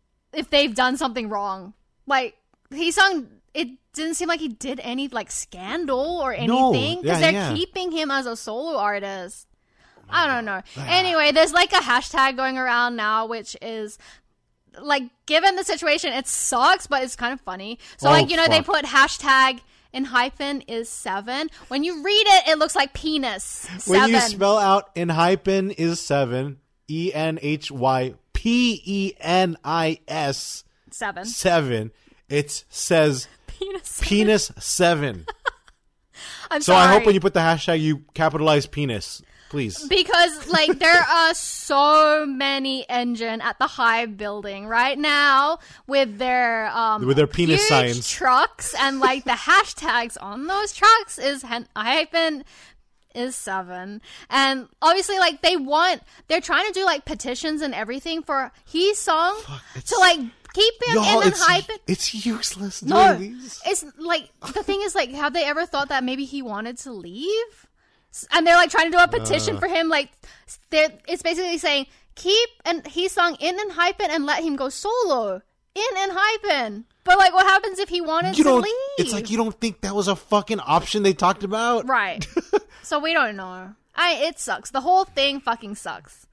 if they've done something wrong. Like, Heesung, it didn't seem like he did any, like, scandal or No. anything. Because Yeah, they're yeah. keeping him as a solo artist. I don't know. Anyway, there's, like, a hashtag going around now, which is, like, given the situation, it sucks, but it's kind of funny. So, Oh, like, you know, they fuck. put hashtag Enhypen is seven. When you read it, it looks like penis. Seven. when you spell out Enhypen is seven, E N H Y P E N I S seven. seven, it says Penis. penis seven. I'm So sorry. I hope when you put the hashtag, you capitalize penis, please. Because, like, there are so many engine at the Hive building right now with their um With their penis huge signs. trucks, and like the hashtags on those trucks is hen- hyphen is seven, and obviously like they want they're trying to do like petitions and everything for Heesung it's- to like keep him Y'all, in it's, Hypen. it's useless doing No, these. it's like the thing is like, have they ever thought that maybe he wanted to leave? S- And they're like trying to do a petition Uh. for him. Like, they're- it's basically saying keep and Heesung in Enhypen and let him go solo in Enhypen. But like, what happens if he wanted You to don't. leave? It's like you don't think that was a fucking option they talked about, right. So we don't know. I it sucks. The whole thing fucking sucks.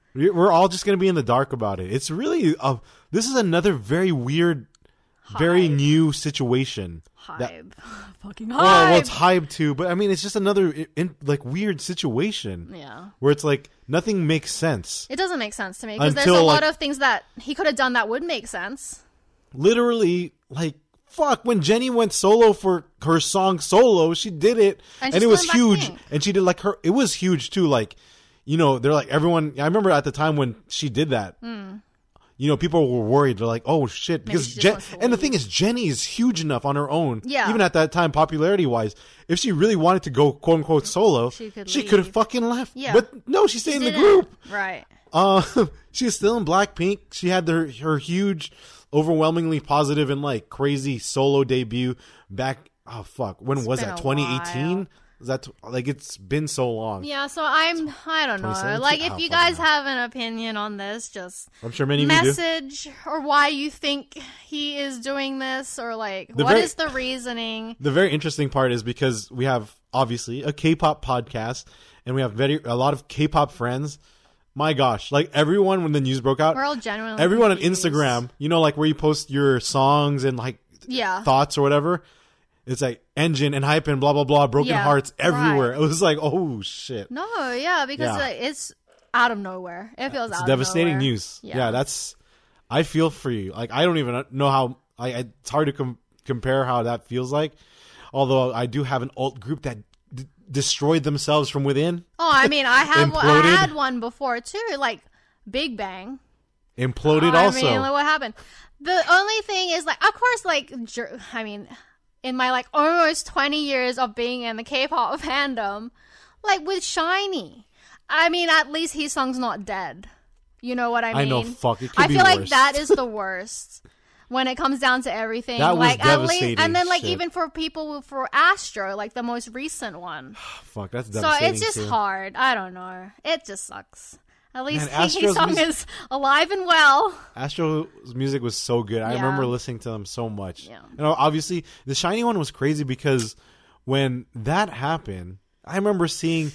We- We're all just gonna be in the dark about it. It's really uh, this is another very weird, very Hype. new situation. Hype. That- Fucking hype. well, well, it's hype too, but I mean, it's just another in, in, like weird situation yeah. where it's like nothing makes sense. It doesn't make sense to me because there's Until, a lot like- of things that he could have done that would make sense. Literally, like fuck, when Jenny went solo for her song Solo, she did it, And and, she's it was still in huge, Blackpink. and she did like her. It was huge too, like. You know, they're like everyone. I remember at the time when she did that. Mm. You know, people were worried. They're like, "Oh shit!" Maybe Because she just Jen, wants to and the leave. thing is, Jenny is huge enough on her own. Yeah. Even at that time, popularity wise, if she really wanted to go quote unquote solo, She could she could have leave. fucking left. Yeah. But no, she stayed in the Didn't. group. Right. Uh, she's still in Blackpink. She had her her huge, overwhelmingly positive and like crazy solo debut back. Oh fuck, when was been that? a twenty eighteen. while. Is that like it's been so long? Yeah, so I'm, I don't know. twenty seventeen? Like, if Oh, you fucking guys hell. have an opinion on this, just I'm sure many of you do. message or why you think he is doing this, or like, The what is very- the reasoning? The very interesting part is because we have obviously a K-pop podcast and we have very a lot of K-pop friends. My gosh, like everyone when the news broke out, We're all genuinely everyone on confused. Instagram, you know, like where you post your songs and like Yeah. thoughts or whatever. It's like Engine and Hype and blah blah blah, broken Yeah, hearts everywhere. right. It was like, oh shit, No, yeah, because Yeah. uh, it's out of nowhere. It feels it's out devastating of nowhere. news. Yeah. Yeah. that's. I feel for you. Like I don't even know how. I it's hard to com- compare how that feels like. Although I do have an alt group that d- destroyed themselves from within. Oh, I mean, I have one, I Imploded. had one before too, like Big Bang. Imploded I also. mean, like, what happened? The only thing is, like, of course, like, jer- I mean, in my like almost twenty years of being in the K-pop fandom, like with SHINee, I mean, at least his song's not dead. You know what I mean? I know, fuck, it could I be feel like worse. that is the worst when it comes down to everything. That was like at least, devastating and then like shit. even for people for Astro, like the most recent one. Fuck, that's So devastating. it's just too. hard. I don't know. It just sucks. At least Man, Kiki's Astro's song music- is alive and well. Astro's music was so good. I Yeah. remember listening to them so much. Yeah. You know, obviously the SHINee one was crazy because when that happened, I remember seeing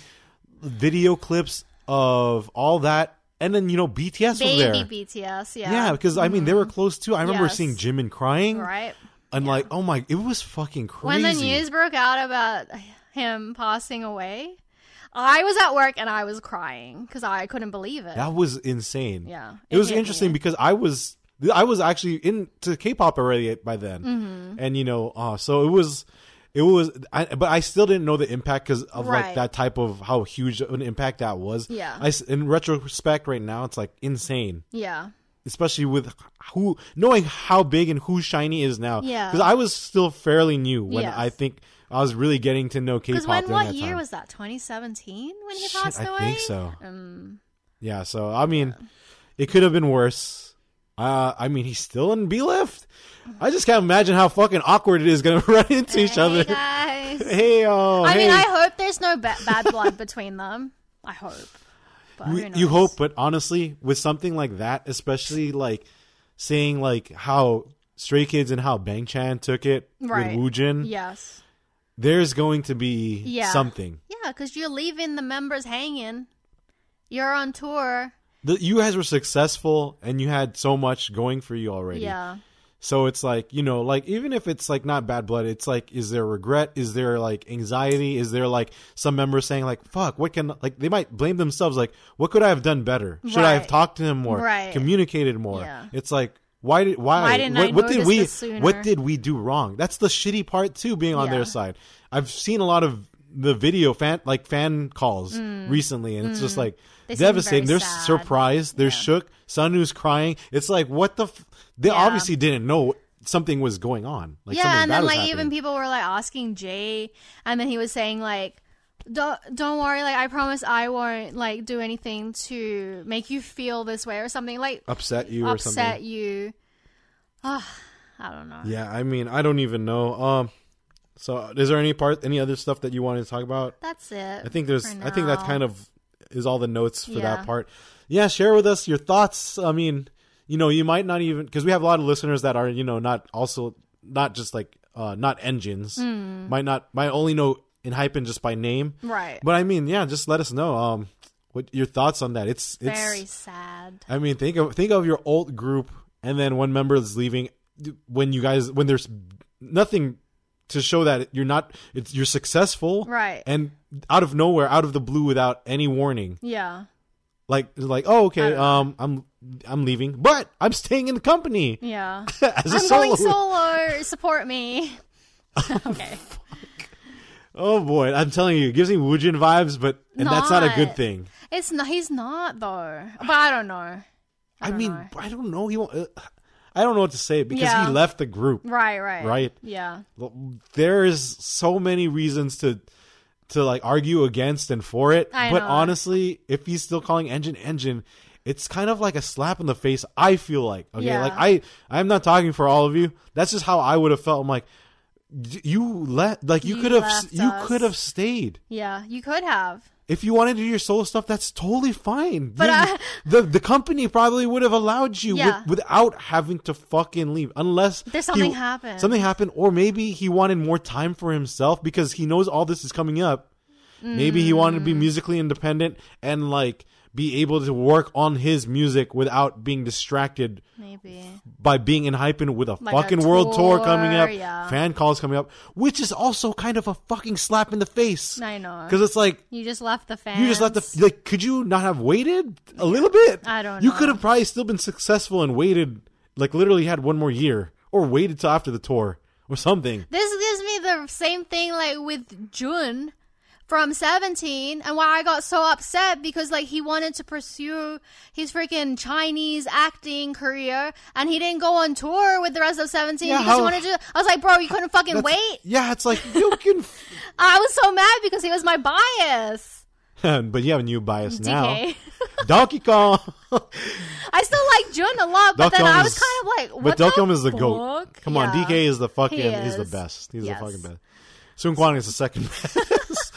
video clips of all that, and then you know B T S was there. Baby B T S, yeah. Yeah, because I mean they were close too. I remember Yes. seeing Jimin crying, Right. and like, oh my, it was fucking crazy. When the news broke out about him passing away, I was at work and I was crying because I couldn't believe it. That was insane. Yeah, it, it was hit interesting me. because I was I was actually into K-pop already by then, Mm-hmm. and you know, uh, so it was it was, I, but I still didn't know the impact because of like Right. that type of how huge an impact that was. Yeah. I s in retrospect, right now, it's like insane, Yeah. especially with who knowing how big and who SHINee is now. Yeah. because I was still fairly new when Yes. I think I was really getting to know K-pop. Because when, during what that year time. was that? twenty seventeen when he Shit, passed I away? think so. Um, Yeah, so I mean, it could have been worse. Uh, I mean, he's still in B-Lift. I just can't imagine how fucking awkward it is going to run into each hey, other. guys. Hey, oh, I hey. mean, I hope there's no ba- bad blood between them. I hope. But You- who you knows? hope, but honestly, with something like that, especially like saying like how Stray Kids and how Bang Chan took it Right. with Woojin, Yes. there's going to be Yeah. something. Yeah, because you're leaving the members hanging. You're on tour. The, you guys were successful and you had so much going for you already. Yeah. So it's like, you know, like even if it's like not bad blood, it's like, is there regret? Is there like anxiety? Is there like some members saying like, fuck, what can, like they might blame themselves. Like, what could I have done better? Should I have Right. talked to him more? Right. Communicated more? Yeah. It's like, why did, why, Why didn't what, I what did notice we, this sooner? what did we do wrong? That's the shitty part too, being on Yeah. their side. I've seen a lot of the video fan, like fan calls recently and it's just like Mm. They seem devastating. very They're sad. surprised. They're Yeah. shook. Sunu's crying. It's like, what the, f-? They Yeah. obviously didn't know something was going on. Like yeah, something and bad then was like happening. even people were like asking Jay, and then he was saying like, "Don't don't worry, like I promise I won't like do anything to make you feel this way or something like upset you or upset something. you." Ah, I don't know. Yeah, I mean, I don't even know. Um, so is there any part, any other stuff that you wanted to talk about? That's it. I think there's, for I think that now. kind of is all the notes for Yeah. that part. Yeah, share with us your thoughts. I mean, you know, you might not even, because we have a lot of listeners that are, you know, not also not just like uh not engines, Hmm. might not might only know in Hypen just by name. Right. But I mean, yeah, just let us know. Um, What your thoughts on that? It's it's very sad. I mean, think of think of your old group, and then one member is leaving. When you guys, when there's nothing to show that you're not, it's you're successful, right? And out of nowhere, out of the blue, without any warning, yeah. Like like oh okay, um, I'm I'm leaving, but I'm staying in the company. Yeah, as a I'm solo. going solo. Support me. Okay. Oh boy, I'm telling you, it gives me Woojin vibes, but and Not. that's not a good thing. It's not. He's not though. But I don't know. I, I don't mean, know. I don't know. He won't. Uh, I don't know what to say because Yeah. he left the group. Right. Right. Right. Yeah. There's so many reasons to to like argue against and for it. I but know. honestly, if he's still calling Engine Engine, it's kind of like a slap in the face. I feel like okay, Yeah. like I I'm not talking for all of you. That's just how I would have felt. I'm like, you let like you, You could have left you us. could have stayed. Yeah. You could have. If you wanted to do your solo stuff, that's totally fine. But You- I- the the company probably would have allowed you Yeah. with, without having to fucking leave, unless There's he- something happened. Something happened, or maybe he wanted more time for himself because he knows all this is coming up. Maybe he wanted to be musically independent and like be able to work on his music without being distracted Maybe. by being in hyping with a Like a fucking world tour coming tour, up, yeah. fan calls coming up, which is also kind of a fucking slap in the face. I know. Because it's like, You just left the fans. you just let the like. Could you not have waited a little bit? I don't You know. could have probably still been successful and waited, like literally had one more year, or waited till after the tour or something. This gives me the same thing like with Jun from seventeen, and why I got so upset because like he wanted to pursue his freaking Chinese acting career and he didn't go on tour with the rest of seventeen Yeah, because how- he wanted to. I was like, bro, you couldn't fucking That's- wait. Yeah, it's like you can. I was so mad because he was my bias. But you have a new bias now. D K. Donkey Kong. I still like Jun a lot, but Donkey then Kong I was is- kind of like, what But Donkey the Kong is the fuck? goat. Come on, Yeah. D K is the fucking. He He's the is. best. He's Yes. the fucking best. Sun Quan is the second best.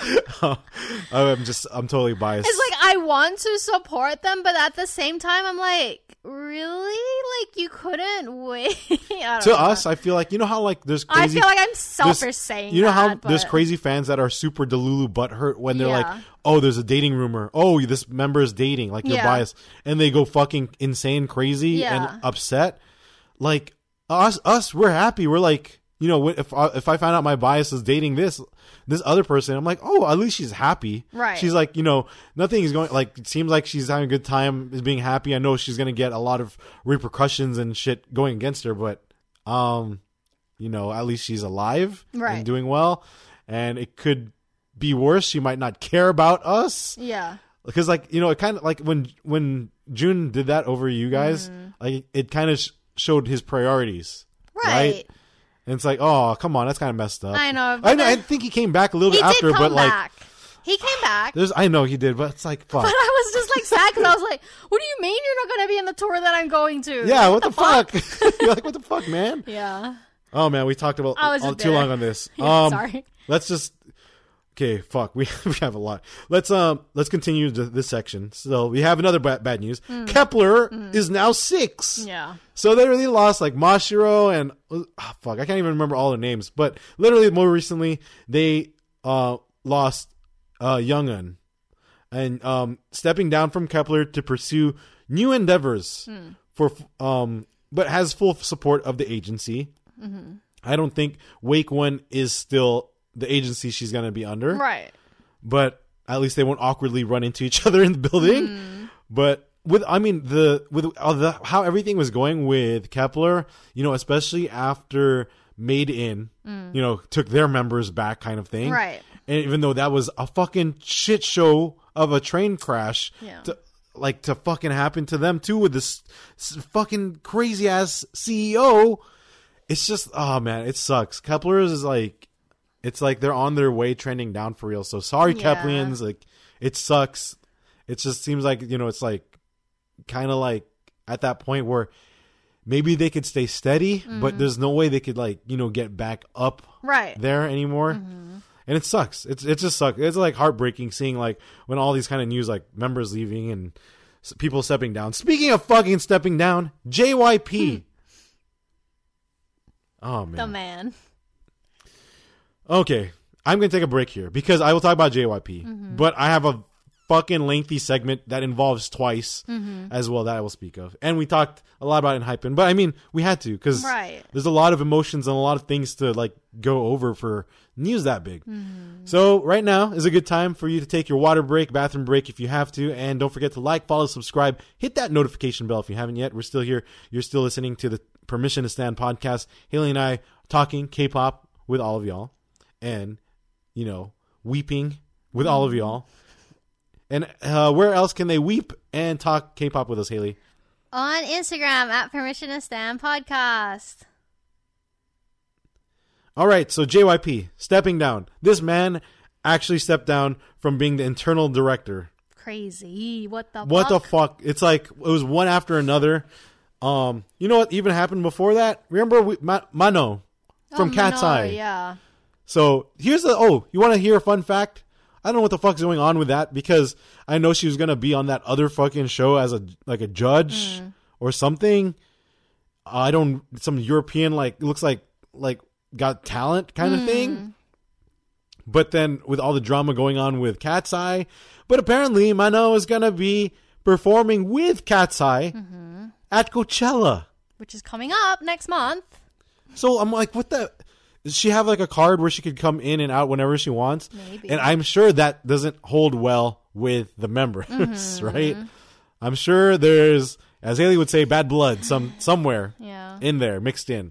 I'm just. I'm totally biased. It's like I want to support them, but at the same time, I'm like, really? Like you couldn't wait? I don't to know. us, I feel like you know how like there's I crazy. feel like I'm selfish there's- saying You know how that, there's but- crazy fans that are super Delulu butthurt when they're Yeah. like, oh, there's a dating rumor. Oh, this member is dating. Like you're Yeah. biased, and they go fucking insane, crazy, Yeah. and upset. Like us, us, we're happy. We're like, you know, if I, if I find out my bias is dating this this other person, I'm like, oh, at least she's happy. Right. She's like, you know, nothing is going. Like, it seems like she's having a good time, is being happy. I know she's gonna get a lot of repercussions and shit going against her, but um, you know, at least she's alive Right. and doing well. And it could be worse. She might not care about us Yeah. because, like, you know, it kind of like when when June did that over you guys, Mm-hmm. like it kind of sh- showed his priorities, right? Right. And it's like, oh, come on, that's kind of messed up. I know, I but know. I then- think he came back a little He bit after, did come but like, back. He came back. there's, I know he did, but it's like, fuck. But I was just like sad because I was like, what do you mean you're not going to be in the tour that I'm going to? Yeah, what, the, fuck? You're like, what the fuck, man? Yeah. Oh man, we talked about I was all, just too bitter. long on this. Yeah, um, sorry. Let's just. Okay, fuck. We we have a lot. Let's um let's continue th- this section. So we have another bad, bad news. Kepler is now six. Hmm. Yeah. So they really lost like Mashiro and oh, fuck, I can't even remember all their names. But literally more recently they uh lost uh Youngun and um stepping down from Kepler to pursue new endeavors for um but has full support of the agency. I don't think Wake One is still the agency she's going to be under. Right. But at least they won't awkwardly run into each other in the building. Mm. But with, I mean, the, with uh, the, how everything was going with Kepler, you know, especially after Made In, you know, took their members back kind of thing. Mm. Right. And even though that was a fucking shit show of a train crash, Yeah. to, like to fucking happen to them too with this s- fucking crazy ass C E O. It's just, oh man, it sucks. Kepler is like, it's like they're on their way trending down for real. So sorry, Yeah. Keplians. Like, it sucks. It just seems like, you know, it's like kind of like at that point where maybe they could stay steady, Mm-hmm. but there's no way they could like, you know, get back up Right. there anymore. And it sucks. It's it just sucks. It's like heartbreaking seeing like when all these kind of news, like members leaving and s- people stepping down. Speaking of fucking stepping down, J Y P. Oh man. The man. Okay, I'm going to take a break here because I will talk about J Y P, Mm-hmm. but I have a fucking lengthy segment that involves Twice Mm-hmm. as well that I will speak of. And we talked a lot about it in Hypin, but I mean, we had to because Right. there's a lot of emotions and a lot of things to like go over for news that big. Mm-hmm. So right now is a good time for you to take your water break, bathroom break if you have to, and don't forget to like, follow, subscribe, hit that notification bell if you haven't yet. We're still here. You're still listening to the Permission to Stand podcast. Haley and I talking K-pop with all of y'all, and you know, weeping with all of y'all. And uh, where else can they weep and talk K-pop with us, Haley? On Instagram at Permission to Stand Podcast. All right, so J Y P stepping down. This man actually stepped down from being the internal director. Crazy. What the What fuck? the fuck? It's like it was one after another. Um, you know what even happened before that? Remember we, Ma- Mano from Oh, Cat's no, Eye. Yeah. So here's the oh, you want to hear a fun fact? I don't know what the fuck's going on with that because I know she was gonna be on that other fucking show as a like a judge Mm. or something. I don't some European like looks like like Got Talent kind of Mm. thing. But then with all the drama going on with Cat's Eye, but apparently Mano is gonna be performing with Cat's Eye Mm-hmm. at Coachella. Which is coming up next month. So I'm like, what the? Does she have like a card where she could come in and out whenever she wants? Maybe. And I'm sure that doesn't hold well with the members, Mm-hmm. right? I'm sure there's, as Haley would say, bad blood some somewhere Yeah. in there mixed in.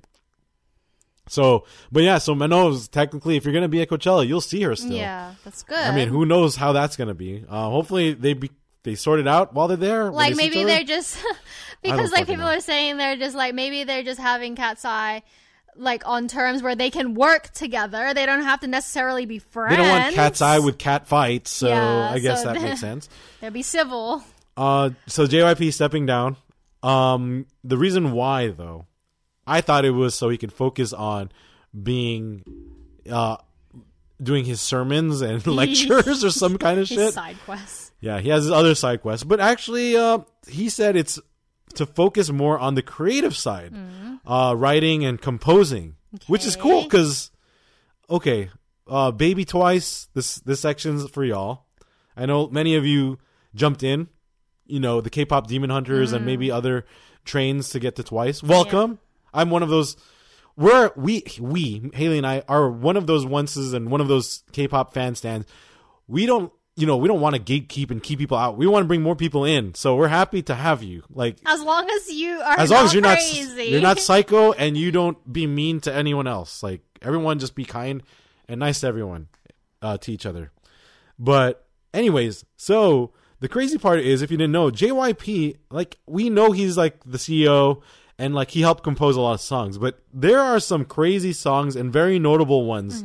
So, but yeah, so Mano's technically, if you're gonna be at Coachella, you'll see her still. Yeah, that's good. I mean, who knows how that's gonna be? Uh, hopefully, they be they sort it out while they're there. when Like they see each maybe other. they're just because don't like fucking people know. are saying they're just like maybe they're just having Cat's Eye like on terms where they can work together. They don't have to necessarily be friends. They don't want Cat's Eye with cat fights, so Yeah, I guess so that then- makes sense. They'll be civil. Uh, so J Y P stepping down. Um, the reason why, though, I thought it was so he could focus on being, uh, doing his sermons and lectures or some kind of His shit. side quests. Yeah, he has his other side quests, but actually, uh, he said it's to focus more on the creative side, uh, writing and composing, which is cool Okay. because, okay, uh, Baby Twice. This this section's for y'all. I know many of you jumped in, you know, the K-pop Demon Hunters and maybe other trains to get to Twice. Welcome. I'm one of those. We're we we Haley and I are one of those onces and one of those K-pop fan stands. We don't, you know, we don't want to gatekeep and keep people out. We want to bring more people in. So we're happy to have you. Like As long as you are as long not as you're not crazy. you're not psycho and you don't be mean to anyone else. Like everyone, just be kind and nice to everyone, uh, to each other. But anyways, so the crazy part is, if you didn't know, J Y P, like we know he's like the C E O and like he helped compose a lot of songs, but there are some crazy songs and very notable ones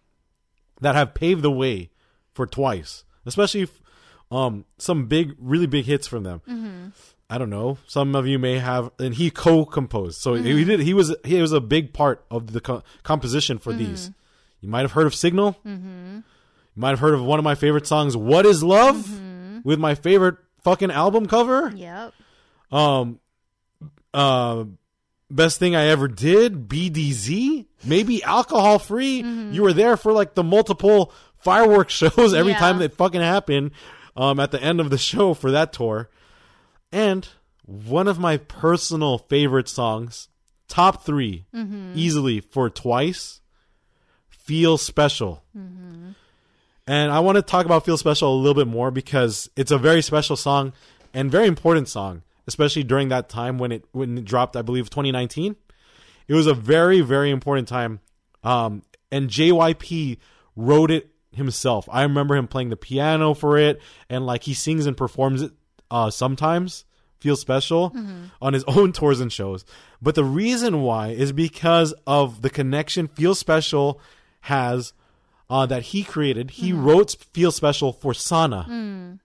that have paved the way for Twice, especially if, um some big, really big hits from them. I don't know. Some of you may have, and he co-composed. So he did. He was he was a big part of the co- composition for these. You might have heard of Signal. You might have heard of one of my favorite songs, "What Is Love," with my favorite fucking album cover. Yep. Um, uh, best thing I ever did, B D Z, maybe Alcohol Free. You were there for like the multiple fireworks shows every Yeah. time that fucking happened. Um, at the end of the show for that tour. And one of my personal favorite songs, top three, easily for Twice, Feel Special. And I want to talk about Feel Special a little bit more because it's a very special song and very important song, especially during that time when it when it dropped, I believe, twenty nineteen. It was a very, very important time. Um, and J Y P wrote it himself. I remember him playing the piano for it, and like he sings and performs it uh, sometimes, Feel Special, on his own tours and shows. But the reason why is because of the connection Feel Special has uh, that he created. He wrote Feel Special for Sana.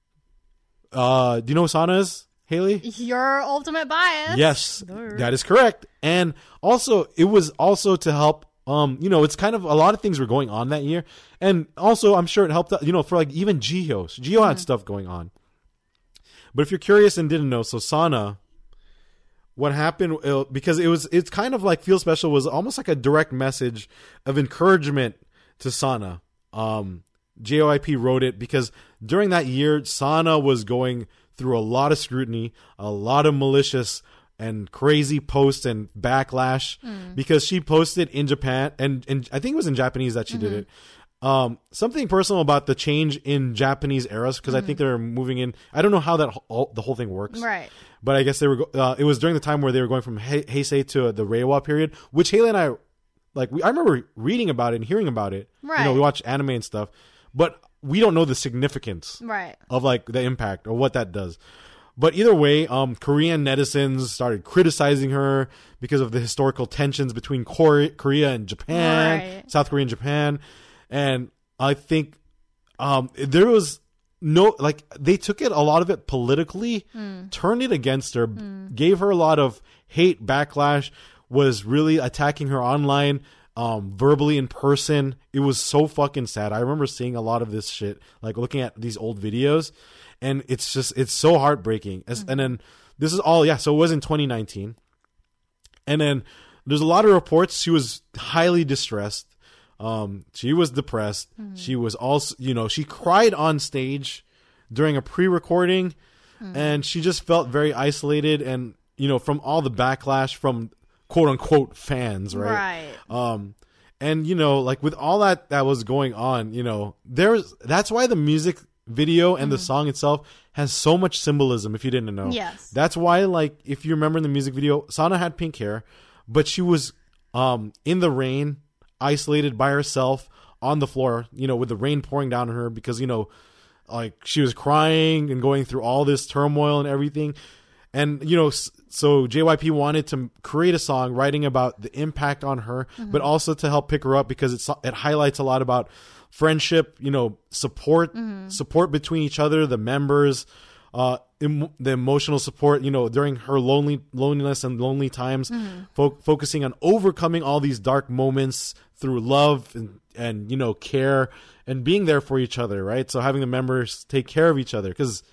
Uh, do you know who Sana is, Haley? Your ultimate bias. Yes, that is correct. And also, it was also to help, um, you know, it's kind of a lot of things were going on that year. And also, I'm sure it helped, you know, for like even Geos. Geo had stuff going on. But if you're curious and didn't know, so Sana, what happened, uh, because it was, it's kind of like Feel Special was almost like a direct message of encouragement to Sana. Um, J Y P wrote it because during that year, Sana was going through a lot of scrutiny, a lot of malicious and crazy posts and backlash mm. because she posted in Japan, and, and I think it was in Japanese that she mm-hmm. did it. Um, something personal about the change in Japanese eras, because mm-hmm. I think they're moving in. I don't know how that whole, the whole thing works, right? But I guess they were. Uh, it was during the time where they were going from He- Heisei to the Reiwa period, which Haley and I like. We, I remember reading about it and hearing about it. Right. You know, we watch anime and stuff, but we don't know the significance, right, of like the impact or what that does. But either way, um, Korean netizens started criticizing her because of the historical tensions between Korea, Korea and Japan, right. South Korea and Japan. And I think um, there was no, like, they took it, a lot of it politically, mm. turned it against her, mm. gave her a lot of hate, backlash, was really attacking her online, um, verbally in person. It was so fucking sad. I remember seeing a lot of this shit, like looking at these old videos, and it's just, it's so heartbreaking. As, mm. And then this is all, yeah, so it was in twenty nineteen. And then there's a lot of reports she was highly distressed. Um, she was depressed. Mm-hmm. She was also, you know, she cried on stage during a pre-recording mm-hmm. and she just felt very isolated and, you know, from all the backlash from quote unquote fans, right? Right. Um, and, you know, like with all that that was going on, you know, there's, that's why the music video and mm-hmm. the song itself has so much symbolism, if you didn't know. Yes. That's why, like, if you remember in the music video, Sana had pink hair, but she was, um, in the rain, isolated by herself on the floor, you know, with the rain pouring down on her because, you know, like she was crying and going through all this turmoil and everything. And, you know, so J Y P wanted to create a song writing about the impact on her, mm-hmm. but also to help pick her up because it's, it highlights a lot about friendship, you know, support, mm-hmm. support between each other, the members, uh, em- the emotional support, you know, during her lonely loneliness and lonely times, mm-hmm. fo- focusing on overcoming all these dark moments through love and, and, you know, care and being there for each other, right? So having the members take care of each other because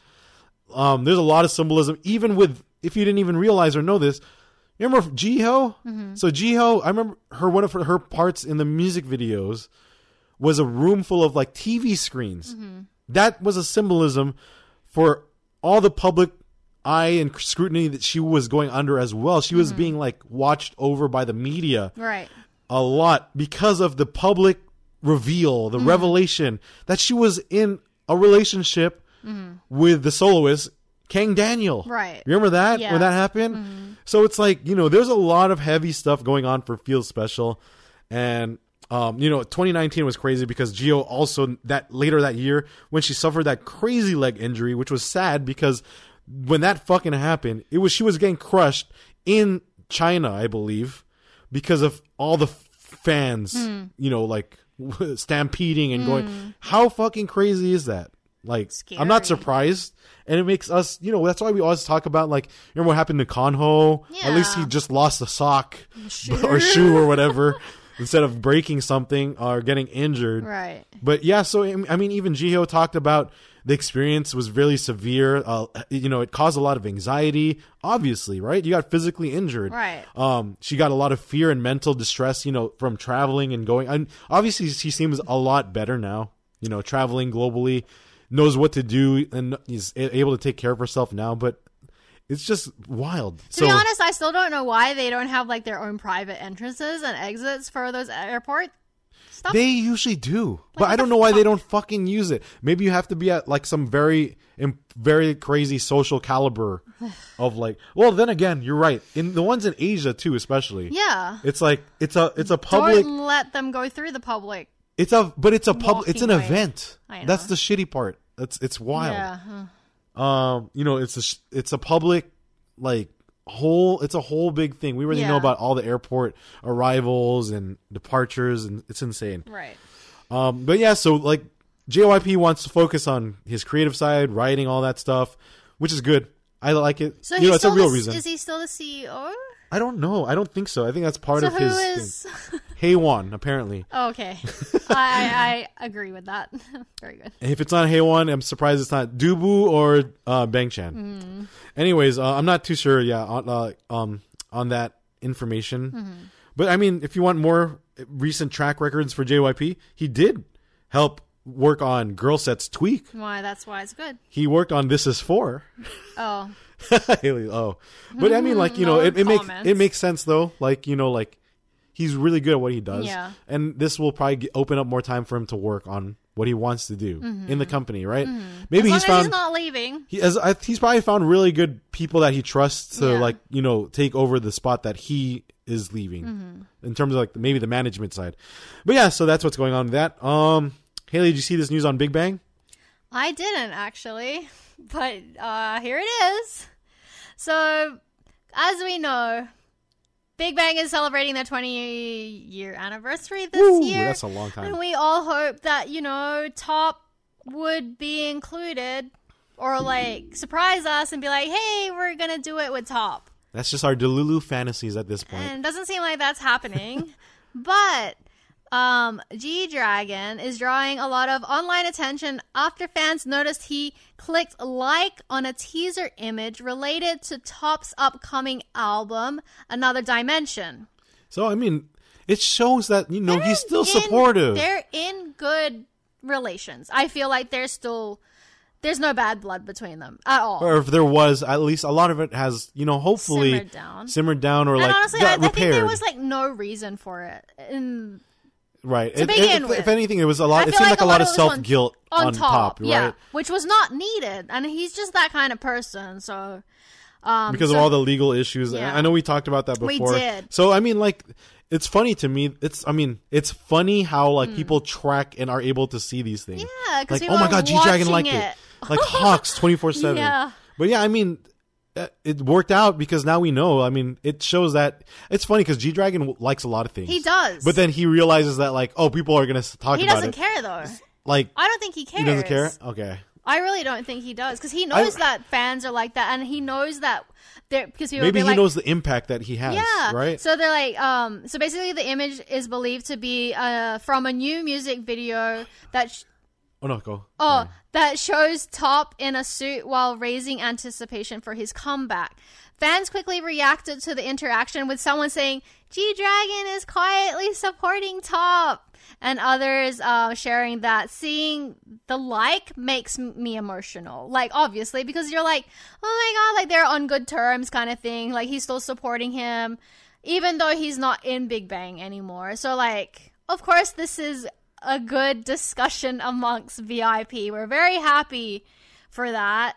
um, there's a lot of symbolism, even with, if you didn't even realize or know this, you remember Jiho? Mm-hmm. So Jiho, I remember her, one of her, her parts in the music videos was a room full of like T V screens. Mm-hmm. That was a symbolism for all the public eye and scrutiny that she was going under as well. She was mm-hmm. being like watched over by the media. Right. A lot because of the public reveal, the mm-hmm. revelation that she was in a relationship mm-hmm. with the soloist, Kang Daniel. Right. Remember that? Yeah. When that happened? Mm-hmm. So it's like, you know, there's a lot of heavy stuff going on for Feel Special. And, um, you know, twenty nineteen was crazy because Gio also, that later that year, when she suffered that crazy leg injury, which was sad because when that fucking happened, it was, she was getting crushed in China, I believe, because of all the fans, mm. you know, like stampeding and mm. going. How fucking crazy is that? Like, Scary. I'm not surprised. And it makes us, you know, that's why we always talk about, like, remember what happened to Kanho? Yeah. At least he just lost a sock sure. or shoe or whatever instead of breaking something or getting injured. Right. But yeah, so, I mean, even Jiho talked about the experience was really severe. Uh, you know, it caused a lot of anxiety, obviously, right? You got physically injured. Right. Um, she got a lot of fear and mental distress, you know, from traveling and going. And obviously, she seems a lot better now, you know, traveling globally, knows what to do, and is able to take care of herself now. But it's just wild. To so, be honest, I still don't know why they don't have, like, their own private entrances and exits for those airports. Stuff. They usually do, like, but I don't know why fuck? they don't fucking use it. Maybe you have to be at like some very, very crazy social caliber of like. Well, then again, you're right. In the ones in Asia too, especially. Yeah, it's like it's a it's a public. Don't let them go through the public. It's a but it's a public. It's an way. event. I know. That's the shitty part. That's it's wild. Yeah. Huh. Um, you know, it's a it's a public like. whole it's a whole big thing. We really yeah. know about all the airport arrivals and departures, and it's insane. Right. Um, but yeah, so like J Y P wants to focus on his creative side, writing, all that stuff, which is good. I like it. So you know, it's a real the, reason. Is he still the C E O? I don't know. I don't think so. I think that's part so of who his is... thing. Haewon, apparently. Oh, okay. I, I agree with that. Very good. If it's not Haewon, I'm surprised it's not Dubu or uh, Bangchan. Mm. Anyways, uh, I'm not too sure. Yeah, on uh, um on that information. Mm-hmm. But I mean, if you want more recent track records for J Y P, he did help work on Girl Set's Tweak. Why? That's why it's good. He worked on This Is Four. Oh. Haley, oh. But I mean, like, you know, No it, it makes comments. it makes sense though. Like, you know, like he's really good at what he does. Yeah. And this will probably get, open up more time for him to work on what he wants to do in the company, right? Maybe As he's long found as he's not leaving. he has I, he's probably found really good people that he trusts to Yeah. like, you know, take over the spot that he is leaving Mm-hmm. in terms of like maybe the management side. But yeah, so that's what's going on with that. Um, Haley, did you see this news on Big Bang? I didn't actually, but uh, here it is. So, as we know, Big Bang is celebrating their twenty year anniversary this Woo, year. that's a long time. And we all hope that, you know, Top would be included or like surprise us and be like, hey, we're going to do it with Top. That's just our Delulu fantasies at this point. And it doesn't seem like that's happening. But um, G-Dragon is drawing a lot of online attention after fans noticed he clicked like on a teaser image related to Top's upcoming album, Another Dimension. So, I mean, it shows that, you know, They're he's still in- supportive. They're in good relations. I feel like there's still... There's no bad blood between them at all. Or if there was, at least a lot of it has, you know, hopefully Simmered down. simmered down or and like honestly, I, got I think repaired. there was like no reason for it. And right. to It- begin it- with. if anything, it was a lot. I It feel seemed like like a lot of of it was self guilt on, on top, top, yeah, right? which was not needed, and he's just that kind of person. So, um, Because so- of all the legal issues. Yeah. I know we talked about that We before. did. So I mean, like, it's funny to me. It's I mean, it's funny how like people track and are able to see these things. Hmm. Yeah, 'cause like people oh my are god, G Dragon watching liked it, it. like Hawks twenty four seven. Yeah. But yeah, I mean. uh, It worked out because now we know. I mean, it shows that it's funny because G Dragon likes a lot of things. He does. but then he realizes that like, oh, people are gonna talk he about doesn't it. care though. Like, I don't think he cares. he doesn't care. Okay. I really don't think he does because he knows I- that fans are like that, and he knows that they're because people Maybe will he be like, knows the impact that he has. yeah, Right. So they're like, um, so basically the image is believed to be uh from a new music video that. Sh- oh no, go. Oh, Sorry. that shows Top in a suit while raising anticipation for his comeback. Fans quickly reacted to the interaction with someone saying, G-Dragon is quietly supporting Top. And others uh, sharing that seeing the like makes m- me emotional. Like, obviously, because you're like, oh my god, like they're on good terms kind of thing. Like, he's still supporting him, even though he's not in Big Bang anymore. So, like, of course, this is a good discussion amongst V I P. We're very happy for that.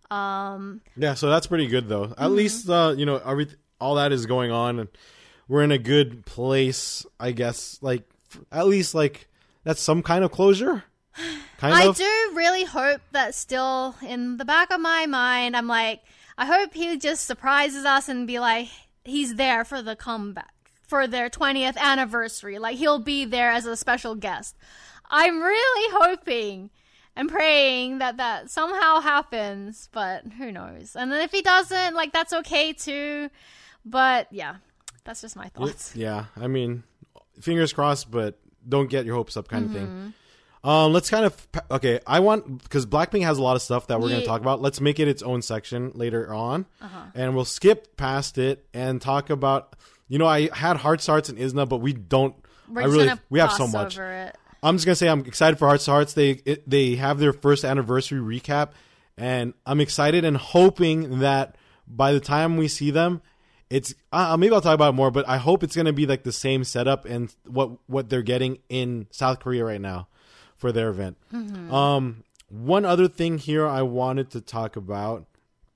Um, Yeah, so that's pretty good though. At Mm-hmm. least uh, you know, every all that is going on, and we're in a good place, I guess. Like f- at least like that's some kind of closure. Kind I of. do really hope that still in the back of my mind, I'm like, I hope he just surprises us and be like, he's there for the comeback, for their twentieth anniversary. Like, he'll be there as a special guest. I'm really hoping and praying that that somehow happens, but who knows? And then if he doesn't, like, that's okay too. But yeah, that's just my thoughts. Yeah, I mean, fingers crossed, but don't get your hopes up, kind Mm-hmm. of thing. Um, let's kind of okay. I want because Blackpink has a lot of stuff that we're going Yeah. to talk about. Let's make it its own section later on, Uh-huh. and we'll skip past it and talk about. You know, I had Hearts to Hearts and Isna, but we don't. We're I just really gonna we have so gloss much. over it. I'm just gonna say I'm excited for Hearts to Hearts. They it, they have their first anniversary recap, and I'm excited and hoping that by the time we see them, it's uh, maybe I'll talk about it more. But I hope it's gonna be like the same setup and what what they're getting in South Korea right now for their event. Mm-hmm. Um, one other thing here I wanted to talk about.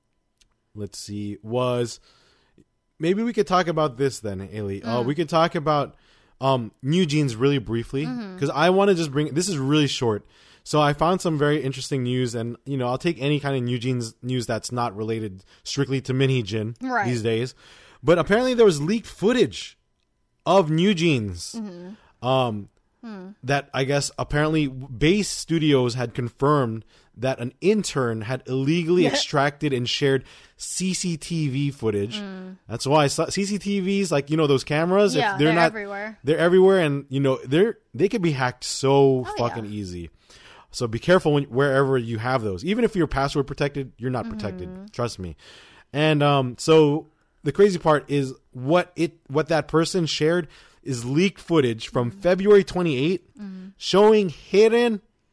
Let's see, was maybe we could talk about this then, Ailey. Uh, we could talk about. Um, New Jeans really briefly because I want to just bring this is really short. So I found some very interesting news, and you know I'll take any kind of New Jeans news that's not related strictly to Mini Jin Right. these days. But apparently there was leaked footage of New Jeans. Um, that I guess apparently Base Studios had confirmed that an intern had illegally extracted and shared C C T V footage. That's why C C T Vs, like you know those cameras, Yeah, if they're, they're not everywhere. they're everywhere, and you know they're they could be hacked so Oh, fucking yeah. easy. So be careful when, wherever you have those. Even if you're password protected, you're not protected. Mm-hmm. Trust me. And um, so the crazy part is what it what that person shared is leaked footage from Mm-hmm. February twenty-eighth showing hidden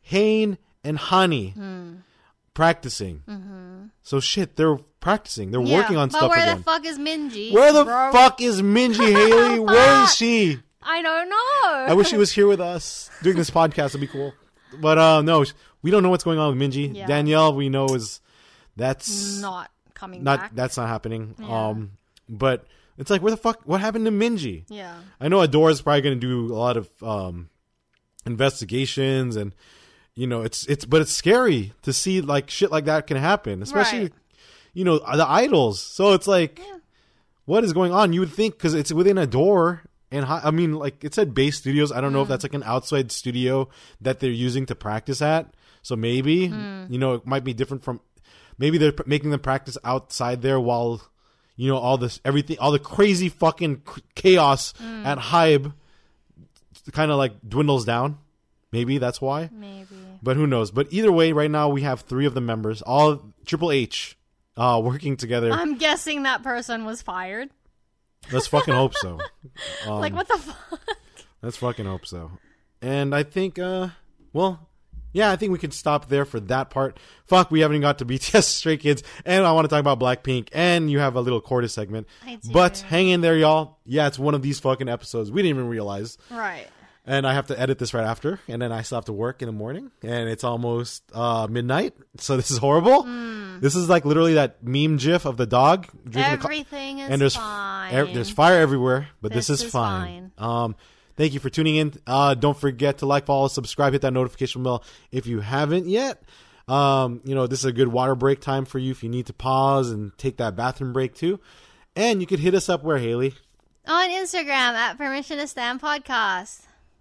Hain and Hani Mm. practicing. Mm-hmm. So shit, they're practicing. They're Yeah, working on but stuff where again. the fuck is Minji? Where the bro? fuck is Minji, Haley? Where is she? I don't know. I wish she was here with us doing this podcast. It'd be cool. But uh, no, we don't know what's going on with Minji. Yeah. Danielle, we know is that's not coming not back. that's not happening. Yeah. Um, but it's like, where the fuck? What happened to Minji? Yeah. I know Adora's probably going to do a lot of um investigations, and you know, it's it's but it's scary to see like shit like that can happen, especially Right. you know, the idols. So it's like, Yeah. what is going on? You would think, because it's within Adore. And I mean, like it said, Base Studios. I don't know if that's like an outside studio that they're using to practice at. So maybe, Mm. you know, it might be different from. Maybe they're p- making them practice outside there while, you know, all this everything, all the crazy fucking c- chaos Mm. at Hybe, kind of like dwindles down. Maybe that's why. Maybe. But who knows? But either way, right now we have three of the members, all Triple H, uh, working together. I'm guessing that person was fired. Let's fucking hope so. Um, Like, what the fuck? Let's fucking hope so. And I think, uh, well, yeah, I think we can stop there for that part. Fuck, we haven't even got to B T S Stray Kids, and I want to talk about Blackpink, and you have a little Corda segment. I do. But hang in there, y'all. Yeah, it's one of these fucking episodes we didn't even realize. Right. And I have to edit this right after, and then I still have to work in the morning, and it's almost uh, midnight, so this is horrible. Mm. This is like literally that meme gif of the dog drinking a co- Everything is and there's fine. ev- there's fire everywhere, but this, This is, is fine. Um, thank you for tuning in. Uh, don't forget to like, follow, subscribe, hit that notification bell if you haven't yet. Um, you know, this is a good water break time for you if you need to pause and take that bathroom break too. And you could hit us up where, Haley? On Instagram at Permission to Stand Podcast.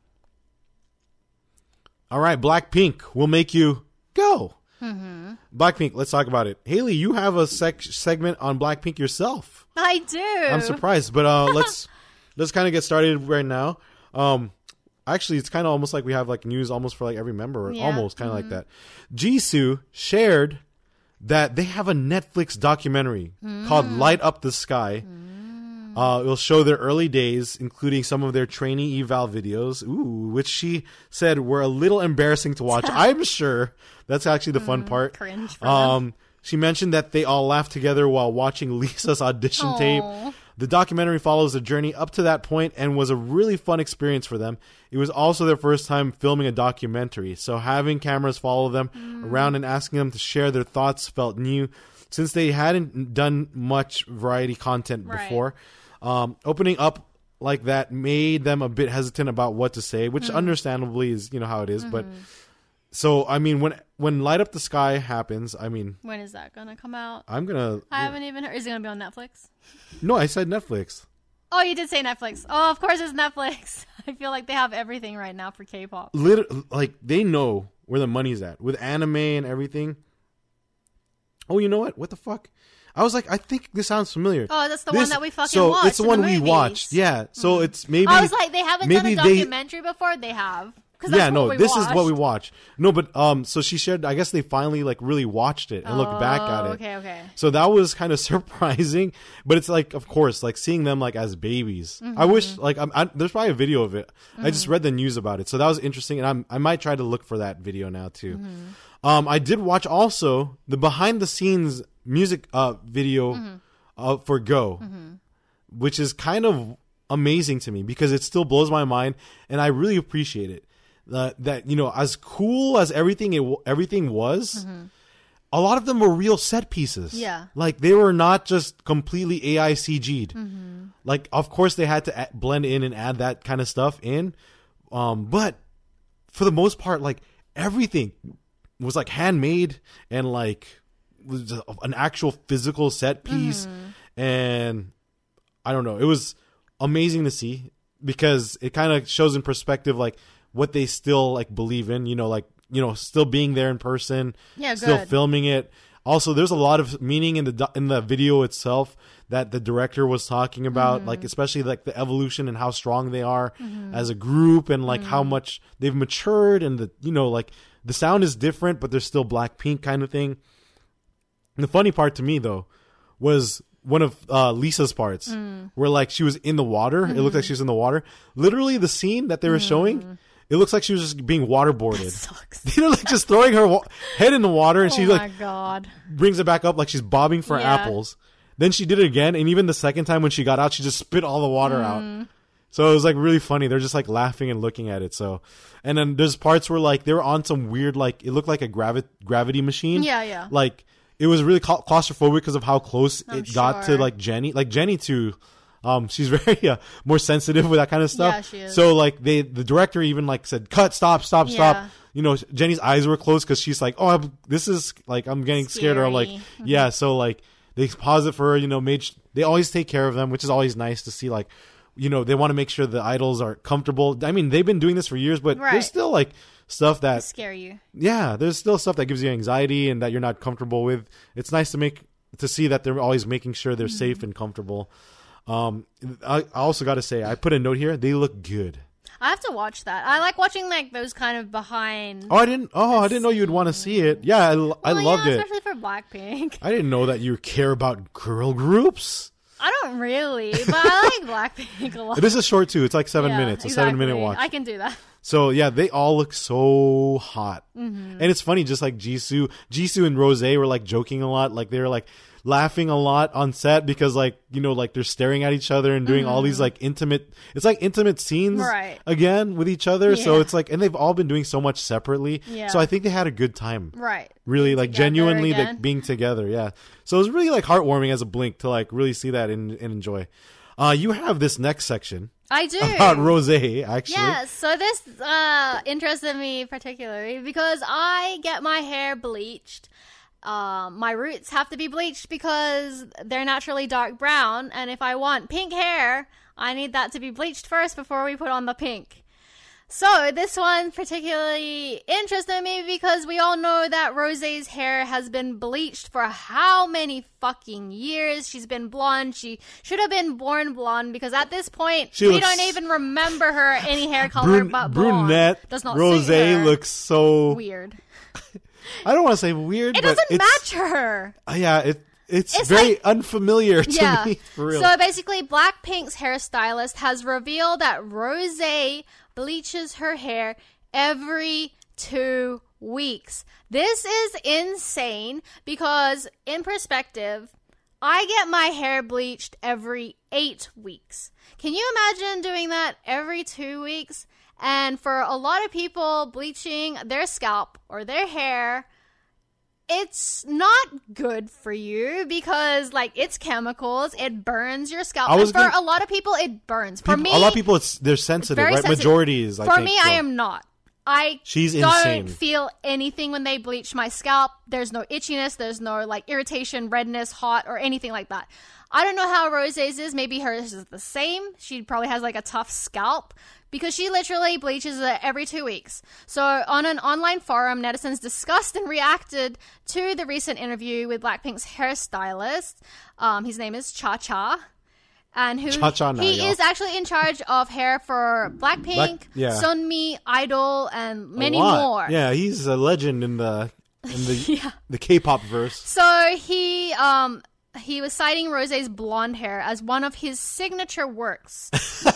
All right, Blackpink will make you go. Mm-hmm. Blackpink, let's talk about it. Haley, you have a sec- segment on Blackpink yourself. I do. I'm surprised, but uh, let's let's kind of get started right now. Um, actually, it's kind of almost like we have like news almost for like every member, Yeah. almost kind of like that. Jisoo shared that they have a Netflix documentary called "Light Up the Sky." Uh, it'll show their early days, including some of their trainee eval videos, ooh, which she said were a little embarrassing to watch. I'm sure that's actually the fun part. Cringe for them. Um, she mentioned that they all laughed together while watching Lisa's audition Aw. tape. The documentary follows the journey up to that point and was a really fun experience for them. It was also their first time filming a documentary, so having cameras follow them around and asking them to share their thoughts felt new, since they hadn't done much variety content Right. before. Um, opening up like that made them a bit hesitant about what to say, which understandably is, you know, how it is. But so, I mean, when when Light Up the Sky happens, I mean, When is that going to come out? I'm gonna. I haven't even heard. Is it going to be on Netflix? No, I said Netflix. Oh, you did say Netflix. Oh, of course it's Netflix. I feel like they have everything right now for K-pop. Lit- like they know where the money's at with anime and everything. Oh, you know what? What the fuck? I was like, I think this sounds familiar. Oh, that's the This- one that we fucking so watched. it's the in one the we movies. watched. Yeah. So it's maybe. I was like, they haven't done maybe a they- documentary before. They have. 'Cause that's Yeah, what no, we this is what we watched. watched. No, but um, so she shared. I guess they finally like really watched it and looked back at Oh, it. Okay, okay. So that was kind of surprising, but it's like, of course, like seeing them like as babies. Mm-hmm. I wish, like, I'm, I, there's probably a video of it. I just read the news about it, so that was interesting, and I'm, I might try to look for that video now too. Mm-hmm. Um, I did watch also the behind the scenes music uh video Mm-hmm. uh, for Go, which is kind of amazing to me because it still blows my mind, and I really appreciate it. Uh, that, you know, as cool as everything it w- everything was, a lot of them were real set pieces. Yeah. Like they were not just completely A I C G'd. Like, of course they had to a- blend in and add that kind of stuff in. Um, but for the most part, like everything was like handmade and like was a- an actual physical set piece. And I don't know, it was amazing to see because it kind of shows in perspective, like what they still like believe in, you know, like, you know, still being there in person, Yeah, still good. filming it. Also, there's a lot of meaning in the do- in the video itself that the director was talking about, Mm-hmm. like especially like the evolution and how strong they are as a group, and like how Mm-hmm. much they've matured, and the, you know, like the sound is different, but there's still Blackpink kind of thing. And the funny part to me though was one of uh, Lisa's parts where like she was in the water. It looked like she was in the water. Literally, the scene that they were showing, it looks like she was just being waterboarded. That sucks. You know, like just throwing her wa- head in the water, and Oh she my like god. brings it back up like she's bobbing for Yeah. apples. Then she did it again, and even the second time when she got out, she just spit all the water Mm. out. So it was like really funny. They're just like laughing and looking at it. So, and then there's parts where like they were on some weird like it looked like a gravi- gravity machine. Yeah, yeah. Like it was really cla- claustrophobic because of how close I'm it got to sure. like Jenny. Like Jenny too. Um, she's very uh, more sensitive with that kind of stuff. Yeah, she is. So like they, the director even like said, "Cut, stop, stop, Yeah. stop." You know, Jenny's eyes were closed because she's like, "Oh, I'm, this is like I'm getting scared." Or I'm like, Scary. yeah. So like they paused it for her. You know, made sh- they always take care of them, which is always nice to see. Like, you know, they want to make sure the idols are comfortable. I mean, they've been doing this for years, but Right. there's still like stuff that Scare you. yeah, there's still stuff that gives you anxiety and that you're not comfortable with. It's nice to make to see that they're always making sure they're Mm-hmm. safe and comfortable. Um, I, I also got to say, I put a note here. They look good. I have to watch that. I like watching like those kind of behind. Oh, I didn't. Oh, I didn't know you'd want to see it. Yeah, I, I Well, loved yeah, it. especially for Blackpink. I didn't know that you care about girl groups. I don't really, but I like Blackpink a lot. This is short too. It's like seven Yeah, minutes, a exactly. seven minute watch. I can do that. So yeah, they all look so hot, Mm-hmm. and it's funny. Just like Jisoo, Jisoo and Rose were like joking a lot. Like they were like laughing a lot on set because like you know like they're staring at each other and doing all these like intimate. It's like intimate scenes Mm-hmm. Right. again with each other. So Yeah. it's like, and they've all been doing so much separately. Yeah. So I think they had a good time. Right. Really like Together genuinely like again. being together. Yeah. So it was really like heartwarming as a Blink to like really see that and, and enjoy. Uh, you have this next section I do. about Rose actually. Yes, so this uh, interested me particularly because I get my hair bleached. Um, my roots have to be bleached because they're naturally dark brown, and if I want pink hair, I need that to be bleached first before we put on the pink. So this one particularly interested me because we all know that Rose's hair has been bleached for how many fucking years. She's been blonde. She should have been born blonde because at this point She we looks- don't even remember her any hair color Brun- but blonde. brunette Does not Rose suit her. looks so weird. I don't want to say weird, It but doesn't it's, match her. uh, yeah, it it's, It's very like- unfamiliar to Yeah. me. For real. So basically, Blackpink's hairstylist has revealed that Rose bleaches her hair every two weeks. This is insane because, in perspective, I get my hair bleached every eight weeks. Can you imagine doing that every two weeks? And for a lot of people, bleaching their scalp or their hair, it's not good for you because, like, it's chemicals. It burns your scalp. I was And for gonna- a lot of people, it burns. For People- me, a lot of people, it's they're sensitive, very right? sensitive. Majority is. I for think, me, so. I am not. I She's don't insane. feel anything when they bleach my scalp. There's no itchiness. There's no like irritation, redness, hot, or anything like that. I don't know how Rose's is. Maybe hers is the same. She probably has like a tough scalp because she literally bleaches it every two weeks. So on an online forum, netizens discussed and reacted to the recent interview with Blackpink's hairstylist. Um, his name is Cha Cha. And who Cha Cha now, he y'all. is actually in charge of hair for Blackpink, Black- yeah. Sunmi, Idol, and A many lot. more. Yeah, he's a legend in the in the Yeah. the K-pop verse. So he um he was citing Rose's blonde hair as one of his signature works.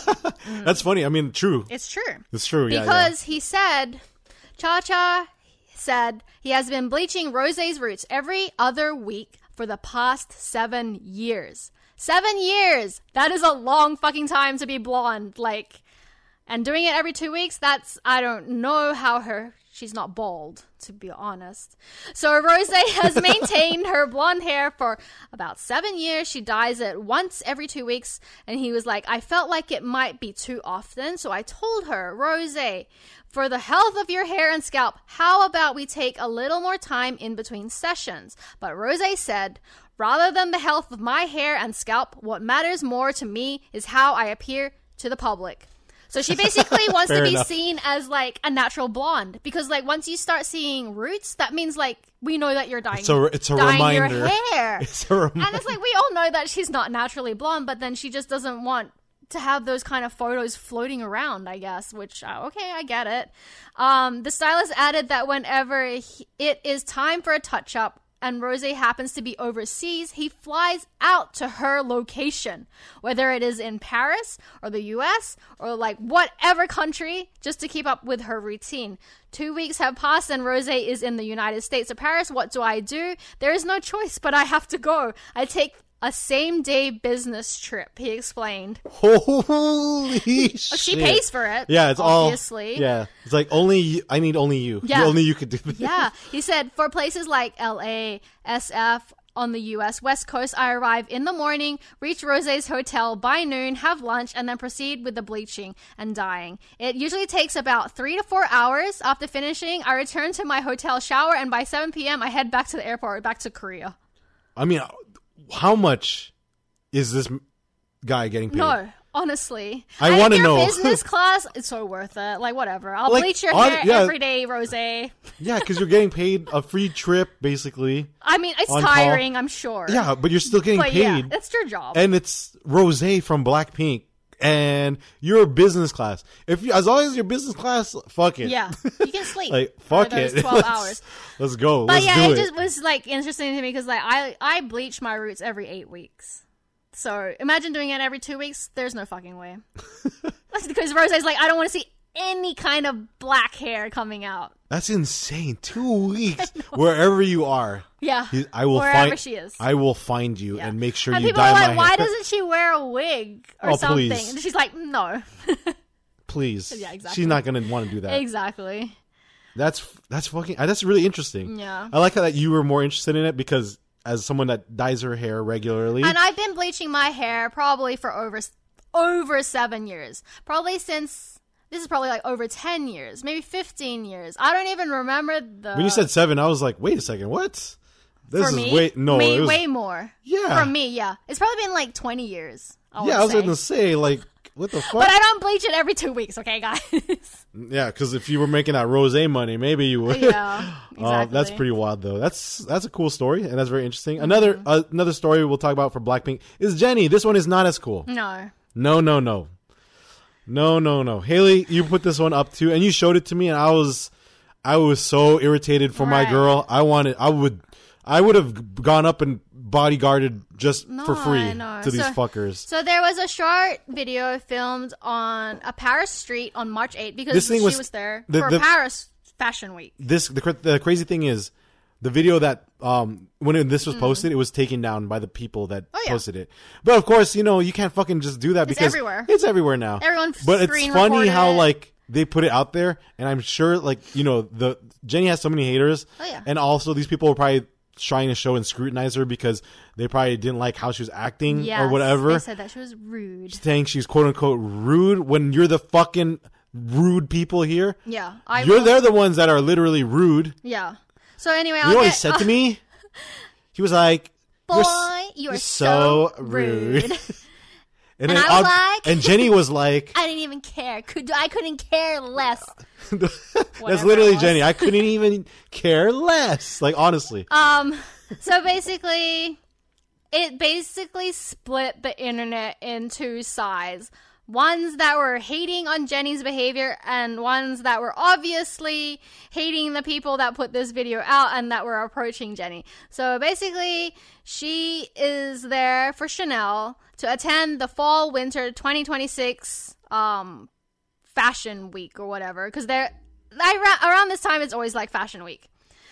That's funny. I mean, true. It's true. It's true. Yeah, Because he said, Cha Cha said he has been bleaching Rose's roots every other week for the past seven years. Seven years! That is a long fucking time to be blonde. Like, and doing it every two weeks, that's, I don't know how her, she's not bald, to be honest. So Rose has maintained her blonde hair for about seven years. She dyes it once every two weeks. And he was like, I felt like it might be too often. So I told her, Rose, for the health of your hair and scalp, how about we take a little more time in between sessions? But Rose said, rather than the health of my hair and scalp, what matters more to me is how I appear to the public. So she basically wants to Fair be enough. seen as like a natural blonde because like once you start seeing roots, that means like we know that you're dying. It's a- it's a dyeing reminder. your hair. It's a reminder. And it's like we all know that she's not naturally blonde, but then she just doesn't want to have those kind of photos floating around, I guess, which, uh, okay, I get it. Um, the stylist added that whenever he, it is time for a touch-up, and Rose happens to be overseas, he flies out to her location, whether it is in Paris or the U S or like whatever country, just to keep up with her routine. Two weeks have passed and Rose is in the United States of Paris. What do I do? There is no choice, but I have to go. I take a same-day business trip, he explained. Holy shit. She pays for it. Yeah, it's obviously. all... Yeah, it's like, only you, I need only you. Yeah. Only you could do this. Yeah, he said, for places like L A, S F, on the U S West Coast, I arrive in the morning, reach Rose's hotel by noon, have lunch, and then proceed with the bleaching and dyeing. It usually takes about three to four hours. After finishing, I return to my hotel, shower, and by seven p.m., I head back to the airport, back to Korea. I mean... How much is this guy getting paid? No, honestly. I want to know. know. Business class, it's so worth it. Like, whatever. I'll like, bleach your on, hair yeah. every day, Rose. Yeah, because you're getting paid a free trip, basically. I mean, it's on tiring, call. I'm sure. Yeah, but you're still getting but paid. Yeah, that's your job. And it's Rose from Blackpink. And you're business class. If you, as long as you're business class, fuck it. Yeah, you can sleep. Like fuck for those it. twelve let's, hours. Let's go. But let's yeah, do it it. just was like interesting to me because like I I bleach my roots every eight weeks. So imagine doing it every two weeks. There's no fucking way. That's because Rose's like, I don't want to see any kind of black hair coming out. That's insane. Two weeks, wherever you are. Yeah, he- I will wherever find. she is. I will find you Yeah. and make sure and you people dye are my like, why hair. doesn't she wear a wig or Oh, something? please. And she's like, no. Please. Yeah, exactly. She's not gonna want to do that. Exactly. That's that's fucking. That's really interesting. Yeah. I like how that you were more interested in it because as someone that dyes her hair regularly. And I've been bleaching my hair probably for over over seven years. Probably since this is probably like over ten years, maybe fifteen years. I don't even remember the. When you said seven, I was like, wait a second, what? This for is me, way no, way, it was, way more. Yeah. For me, yeah, it's probably been like twenty years. I yeah, I was say. gonna say like, what the fuck? But I don't bleach it every two weeks, okay, guys? Yeah, because if you were making that rose money, maybe you would. Yeah, exactly. Uh, that's pretty wild, though. That's that's a cool story, and that's very interesting. Another Mm-hmm. uh, another story we'll talk about for Blackpink is Jennie. This one is not as cool. No. No, no, no, no, no, no. Haley, you put this one up too, and you showed it to me, and I was, I was so irritated for my Right. girl. I wanted, I would, I would have gone up and bodyguarded just No, for free I know. to these So- fuckers. So there was a short video filmed on a Paris street on March eighth because This thing she was- was, there the- for the- Paris Fashion Week. This the cra- the crazy thing is, the video that um when it, this was posted, it was taken down by the people that Mm. Oh, yeah. posted it. But of course, you know you can't fucking just do that It's because everywhere. It's everywhere now. Everyone But it's screen funny recorded how it. like they put it out there, and I'm sure like you know the Jennie has so many haters. Oh, yeah. And also these people were probably trying to show and scrutinize her because they probably didn't like how she was acting Yes, or whatever. They said that she was rude. Saying she's quote unquote rude when you're the fucking rude people here. Yeah, I You're will- they're the ones that are literally rude. Yeah. So anyway, You I'll know what he get, said uh, to me? He was like, Boy, "You're, s- you are you're so so rude." rude. and And then I was I'll- like- and Jennie was like, I didn't even care. Could I couldn't care less. "That's Whatever literally it was. Jennie. I couldn't even care less." Like honestly, Um. So basically, it basically split the internet in two sides. Ones that were hating on Jennie's behavior and ones that were obviously hating the people that put this video out and that were approaching Jennie. So basically, she is there for Chanel to attend the fall winter twenty twenty-six um fashion week or whatever, because they're I, around this time it's always like fashion week.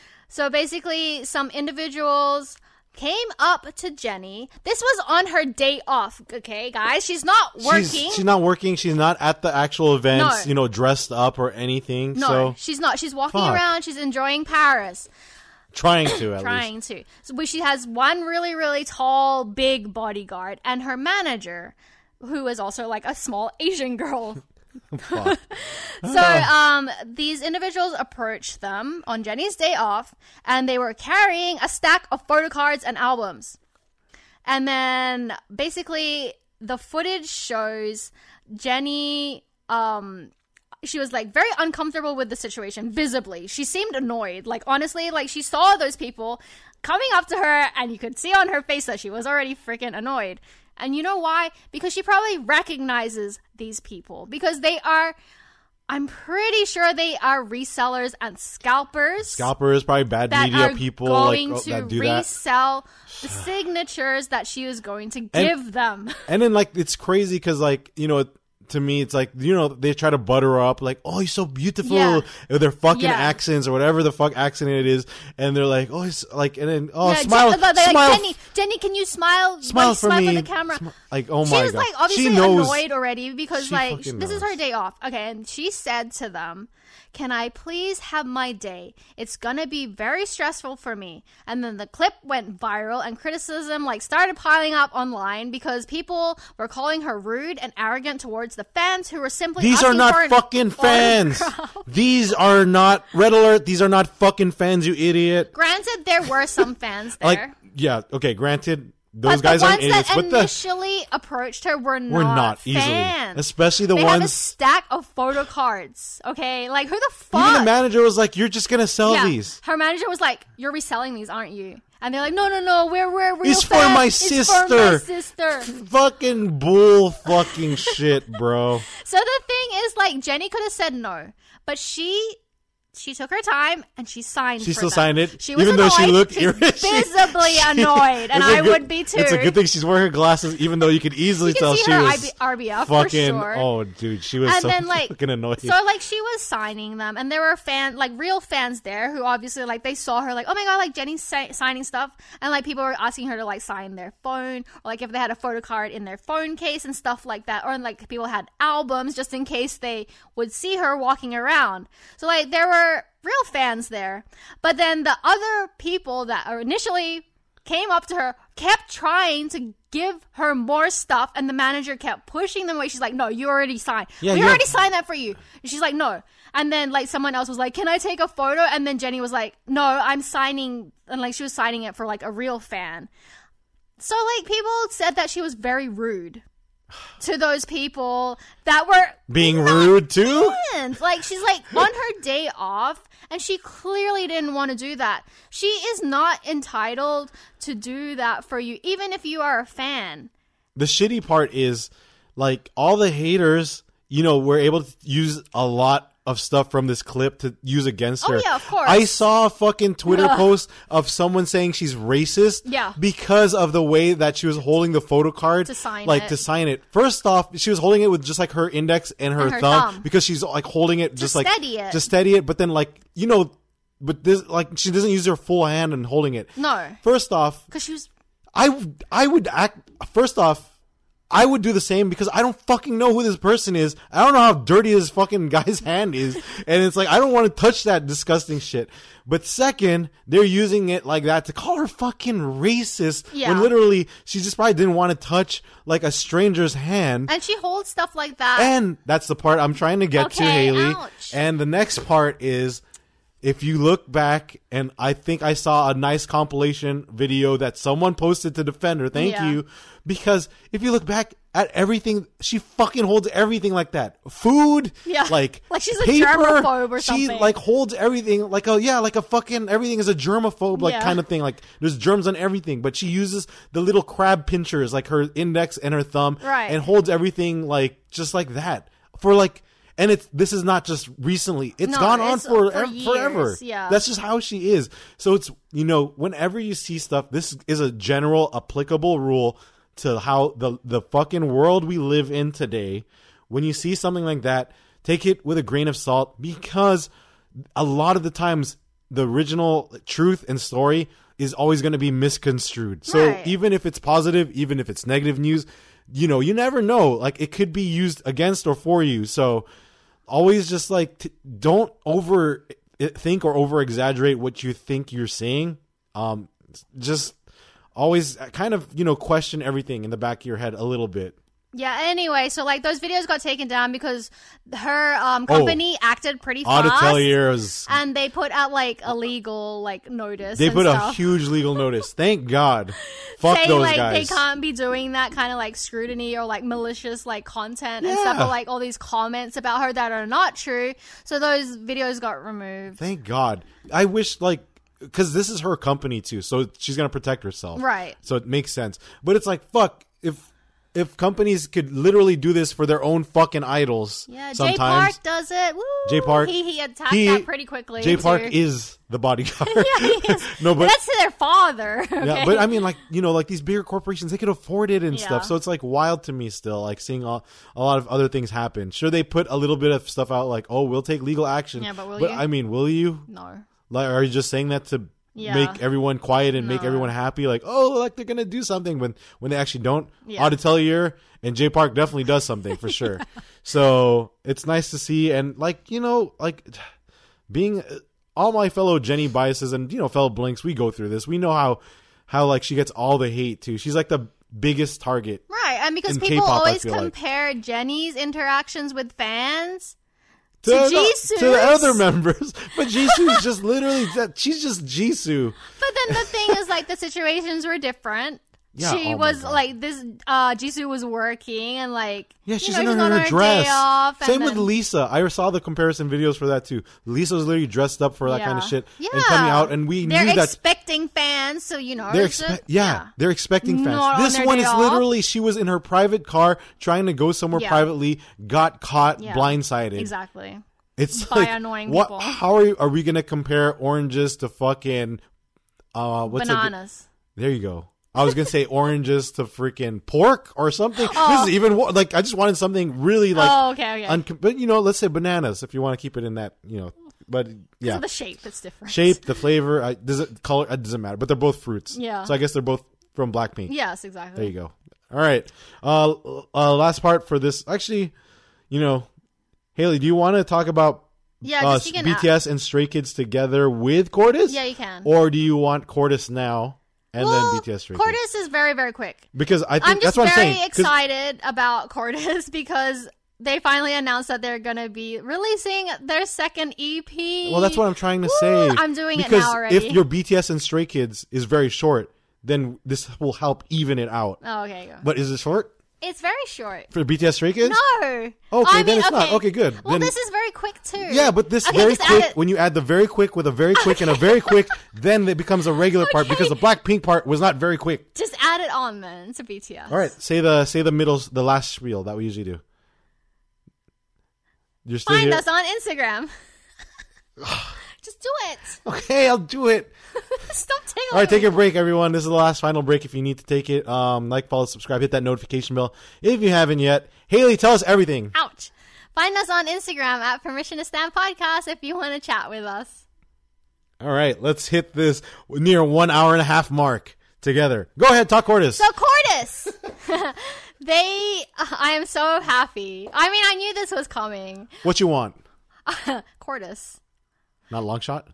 So basically, some individuals came up to Jennie. This was on her day off, okay, guys? She's not working. she's, she's not working. She's not at the actual events. No. You know, dressed up or anything. no, so she's not. She's walking Fuck. around. She's enjoying Paris. trying to at least. Trying to. So but she has one really, really tall, big bodyguard and her manager, who is also like a small Asian girl. Fuck. So um, these individuals approached them on Jennie's day off, and they were carrying a stack of photo cards and albums. And then basically the footage shows Jennie, um, she was like very uncomfortable with the situation, visibly. She seemed annoyed. Like honestly, like she saw those people coming up to her, and you could see on her face that she was already freaking annoyed. And you know why? Because she probably recognizes these people. Because they are I'm pretty sure they are resellers and scalpers. Scalpers, probably bad that media are people going like, oh, to that do resell the signatures that she was going to give and, them. And then, like, it's crazy because, like, you know, to me, it's like, you know, they try to butter her up, like, oh, you're so beautiful, yeah. with their fucking yeah. accents or whatever the fuck accent it is, and they're like, oh, it's like, and then, oh, yeah, smile, Jen, like, smile, Jenny, Jenny, can you smile? smile like, for smile me, for the camera. Sm- like, oh she my was god, like obviously she knows. annoyed already because She like fucking this is knows. her day off. Okay, and she said to them, "Can I please have my day? It's gonna be very stressful for me." And then the clip went viral, and criticism like started piling up online because people were calling her rude and arrogant towards the fans who were simply These asking are not for an fucking fans. autograph. These are not Red Alert. These are not fucking fans, you idiot. Granted, there were some fans there. Like, yeah, okay, granted, those but guys the aren't ones idiots, that but the initially approached her were not, we're not easily, fans. especially the they ones. had a stack of photo cards. Okay, like who the fuck? Even the manager was like, "You're just gonna sell yeah. these." Her manager was like, "You're reselling these, aren't you?" And they're like, "No, no, no, we're we're real It's for fans. my It's sister." for my sister. Fucking bull, fucking shit, bro. So the thing is, like, Jenny could have said no, but she. She took her time and she signed. She for still them. signed it, she was even annoyed. though she looked She's irritated. visibly She- annoyed, and it's a I good- would be too. It's a good thing she's wearing her glasses, even though you could easily You can tell see she her was R B F for fucking. sure. Oh, dude, she was And so then, like, fucking annoyed. So like she was signing them, and there were fan like real fans there who obviously like they saw her like, oh my god, like Jenny's si- signing stuff, and like people were asking her to like sign their phone, or like if they had a photo card in their phone case and stuff like that, or like people had albums just in case they would see her walking around. So like there were real fans there, but then the other people that initially came up to her kept trying to give her more stuff, and the manager kept pushing them away. She's like, no, you already signed. Yeah, we you're- already signed that for you. And she's like, no. And then like someone else was like, can I take a photo? And then Jenny was like, no, I'm signing. And like she was signing it for like a real fan. So like people said that she was very rude to those people that were Being not rude too? fans. Like she's like on her day off, and she clearly didn't want to do that. She is not entitled to do that for you, even if you are a fan. The shitty part is, like, all the haters, you know, were able to use a lot of stuff from this clip to use against Oh, her. yeah, of course. I saw a fucking Twitter post of someone saying she's racist Yeah. because of the way that she was holding the photo card. To sign like, it. to sign it. First off, she was holding it with just, like, her index and her, And her thumb, thumb. because she's, like, holding it just, like... steady it. Just steady it, but then, like, you know... But this, like, she doesn't use her full hand and holding it. No. First off, Because she was... I, I would act, first off, I would do the same because I don't fucking know who this person is. I don't know how dirty this fucking guy's hand is. And it's like, I don't want to touch that disgusting shit. But second, they're using it like that to call her fucking racist. Yeah. When literally, she just probably didn't want to touch like a stranger's hand. And she holds stuff like that. And that's the part I'm trying to get to, Okay, Haley. ouch. And the next part is, if you look back, and I think I saw a nice compilation video that someone posted to defend her. Thank Yeah. you. Because if you look back at everything, she fucking holds everything like that. Food, Yeah. like Like she's a paper, germaphobe or She something. like holds everything like a yeah, like a fucking everything is a germaphobe like Yeah. kind of thing. Like there's germs on everything, but she uses the little crab pinchers like her index and her thumb, Right. and holds everything like just like that for like. And it's this is not just recently; it's No, gone on it's for, for forever. years, yeah. That's just how she is. So it's you know, whenever you see stuff, this is a general applicable rule to how the the fucking world we live in today. When you see something like that, take it with a grain of salt, because a lot of the times the original truth and story is always going to be misconstrued. So Right. even if it's positive, even if it's negative news, you know, you never know. Like it could be used against or for you. So always just like t- don't over think or over exaggerate what you think you're saying. Um, just always kind of, you know, question everything in the back of your head a little bit. Yeah, anyway, so like those videos got taken down because her um, company acted pretty fast. Auditelier is, And they put out like a legal like notice. they and put stuff. a huge legal notice. Thank God. Fuck saying those like guys. they can't be doing that kind of like scrutiny or like malicious like content and Yeah. stuff, or like all these comments about her that are not true. So those videos got removed. Thank God. I wish like, because this is her company too, so she's gonna protect herself, Right. So it makes sense. But it's like, fuck, if if companies could literally do this for their own fucking idols. Yeah, sometimes. Jay Park does it. Woo! Jay Park. He, he attacked he, that pretty quickly. Jay too. Park is the bodyguard. yeah, he is. No, but that's their father. Okay? yeah, but I mean, like, you know, like these bigger corporations, they could afford it and Yeah. stuff. So it's like wild to me still, like seeing all, a lot of other things happen. Sure, they put a little bit of stuff out, like, oh, we'll take legal action. Yeah, but will but you? I mean, will you? No. Like, are you just saying that to Yeah. make everyone quiet and make No. everyone happy? Like, oh, like they're gonna do something, when when they actually don't. Yeah. Auditelier and Jay Park definitely does something for sure. So it's nice to see, and like, you know, like being all my fellow Jenny biases and, you know, fellow Blinks, we go through this. We know how how like she gets all the hate too. She's like the biggest target. Right, and because In people K-pop, I always feel like. compare Jenny's interactions with fans To, to the, Jisoo's. to the other members, but Jisoo's just literally she's just Jisoo. But then the thing is, like, the situations were different. Yeah, she oh my was God. like this. Uh, Jisoo was working, and like Yeah, you she's know, in she's her, on her her dress. Day off, Same and with then- Lisa. I saw the comparison videos for that too. Lisa was literally dressed up for that yeah. kind of shit Yeah. and coming out, and we they're knew that expecting fans, so you know they're it's expe- just- yeah, they're expecting fans. Not on This their one day is off. literally she was in her private car trying to go somewhere Yeah. privately, got caught Yeah. blindsided. exactly. It's By like annoying what? people. How are you, are we gonna compare oranges to fucking uh what's Bananas. A, there you go. I was gonna say oranges to freaking pork or something. Oh. This is even wo- like I just wanted something really like. oh, okay, okay. Uncom- but you know, let's say bananas if you want to keep it in that, you know. But yeah, So the shape is different. shape, the flavor, I, does it color? It doesn't matter. But they're both fruits. Yeah. So I guess they're both from Blackpink. Yes, exactly. There you go. All right. Uh, uh, last part for this. Actually, you know, Haley, do you want to talk about Yeah, uh, just you can B T S and Stray Kids together with Cordis? Yeah, you can. Or do you want Cordis now and well, then B T S Stray Kids? Cordis is very, very quick. Because I think I'm just that's what I'm very saying. 'Cause- excited about Cordis because they finally announced that they're going to be releasing their second E P. Well, that's what I'm trying to Woo! say. I'm doing it because now already. if your B T S and Stray Kids is very short, then this will help even it out. Oh, okay. Go. But is it short It's very short. for B T S Stray Kids? No. Okay, I then mean, it's okay. not. Okay, good. Well, Then- this is very quick too. Yeah, but this Okay, very just add quick, it- when you add the very quick with a very quick and a very quick, then it becomes a regular part Okay. because the Blackpink part was not very quick. Just add it on then to B T S. All right, say the say the middle, the last spiel that we usually do. You're still Find here? us on Instagram. Just do it. Okay, I'll do it. Stop taking. All right, take a break, everyone. This is the last final break. If you need to take it, um, like, follow, subscribe, hit that notification bell if you haven't yet. Haley, tell us everything. Ouch. Find us on Instagram at Permission to Stand Podcast if you want to chat with us. All right, let's hit this near one hour and a half mark together. Go ahead, talk Cordis. So Cordis, they, I am so happy. I mean, I knew this was coming. What you want? Cordis, Not a long shot?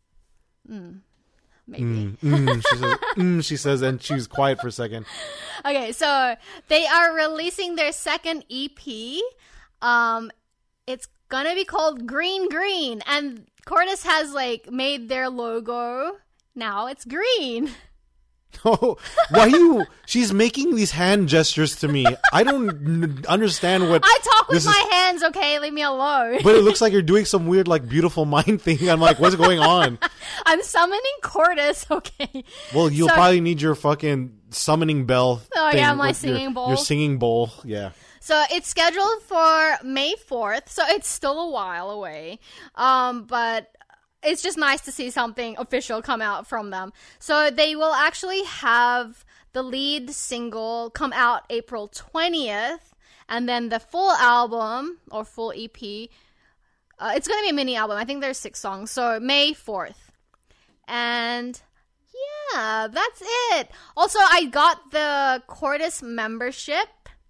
maybe. Mm, mm, she says, mm, she says, and she's quiet for a second. Okay, so they are releasing their second E P. Um, it's gonna be called Green Green, and Cordis has like made their logo. Now it's green. Oh, why you? She's making these hand gestures to me. I don't n- understand what. I talk with this my is, hands. Okay, leave me alone. but it looks like you're doing some weird, like, beautiful mind thing. I'm like, what's going on? I'm summoning Cordis. Okay. Well, you'll So- probably need your fucking summoning bell. Oh, thing yeah, my with your- singing bowl. Your singing bowl, yeah. So it's scheduled for May fourth, so it's still a while away. Um, but it's just nice to see something official come out from them. So they will actually have the lead single come out April twentieth, and then the full album or full E P, uh, it's going to be a mini album. I think there's six songs. So May fourth. And yeah, that's it. Also, I got the Cordis membership.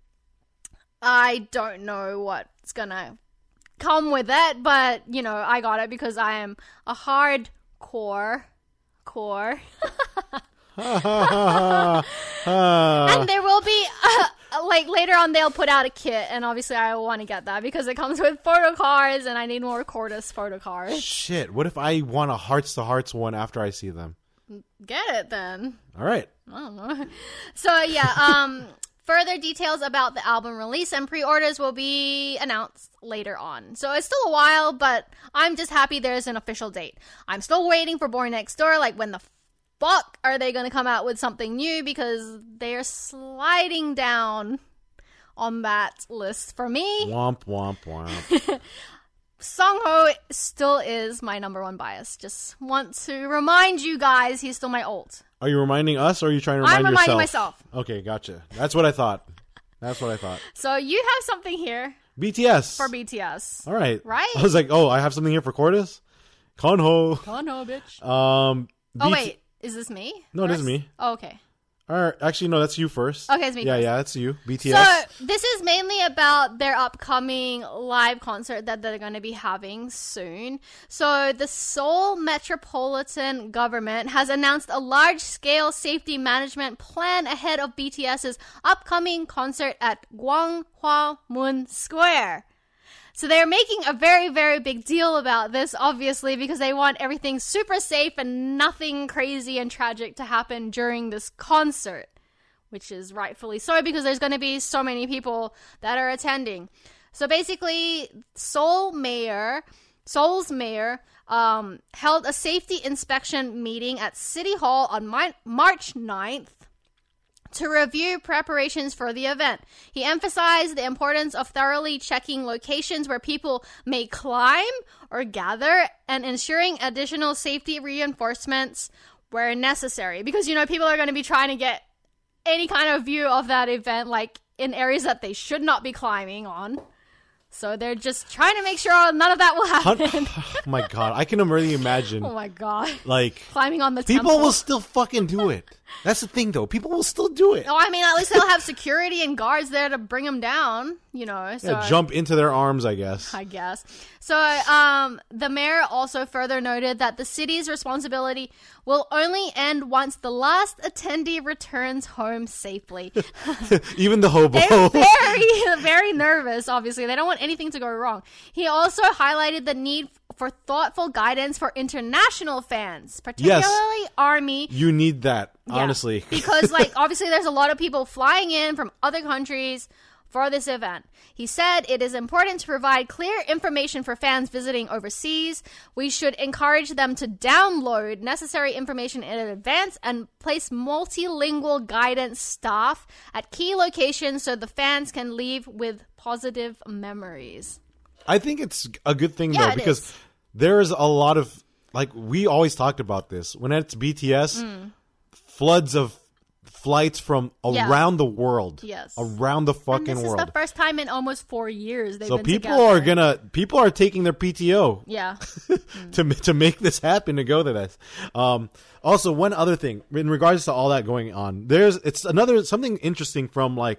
I don't know what's gonna come with it, but you know, I got it because I am a hardcore core. And there will be uh, like later on they'll put out a kit, and obviously I want to get that because it comes with photo cards, and I need more Cordis photo cards. Shit, what if I want a hearts to hearts one after I see them? Get it then. All right. I don't know. So yeah, um, further details about the album release and pre-orders will be announced later on. So it's still a while, but I'm just happy there's an official date. I'm still waiting for Boy Next Door. Like, when the fuck are they going to come out with something new? Because they're sliding down on that list for me. Womp, womp, womp. Songho still is my number one bias. Just want to remind you guys he's still my ult. Are you reminding us or are you trying to remind I'm reminding yourself? myself. Okay, gotcha. That's what I thought. That's what I thought. So you have something here B T S. for B T S. All right. Right? I was like, oh, I have something here for Cordis? Konho. Konho, bitch. Um, Oh, B T- wait. Is this me? No, it first? is me. Oh, okay. All right. Actually, no, that's you first. Okay, it's me Yeah, first. yeah, that's you. B T S. So this is mainly about their upcoming live concert that they're going to be having soon. So the Seoul Metropolitan Government has announced a large-scale safety management plan ahead of BTS's upcoming concert at Gwanghwamun Square. So they're making a very, very big deal about this, obviously, because they want everything super safe and nothing crazy and tragic to happen during this concert, which is rightfully so because there's going to be so many people that are attending. So basically, Seoul mayor, Seoul's mayor um, held a safety inspection meeting at City Hall on Mi- March ninth. To review preparations for the event. He emphasized the importance of thoroughly checking locations where people may climb or gather and ensuring additional safety reinforcements where necessary. Because, you know, people are going to be trying to get any kind of view of that event, like in areas that they should not be climbing on. So they're just trying to make sure none of that will happen. Oh my god, I can already imagine. Oh my god. Like, climbing on the people temple. will still fucking do it. That's the thing, though. People will still do it. Oh, I mean, at least they'll have security and guards there to bring them down, you know. So Yeah, jump into their arms, I guess. I guess. So, um, the mayor also further noted that the city's responsibility will only end once the last attendee returns home safely. Even the hobo. They're very, very nervous, obviously. They don't want anything to go wrong. He also highlighted the need for thoughtful guidance for international fans, particularly Yes. ARMY. You need that, Yeah. honestly. Because, like, obviously there's a lot of people flying in from other countries for this event. He said it is important to provide clear information for fans visiting overseas. We should encourage them to download necessary information in advance and place multilingual guidance staff at key locations so the fans can leave with positive memories. I think it's a good thing, Yeah, though, it because is. there's a lot of, like, we always talked about this. When it's B T S, Mm. floods of flights from Yeah. around the world. Yes. Around the And fucking this world. is the first time in almost four years they've So been people together. are gonna, people are taking their P T O Yeah. to to make this happen, to go to this. Um, also, one other thing in regards to all that going on, there's it's another something interesting from like,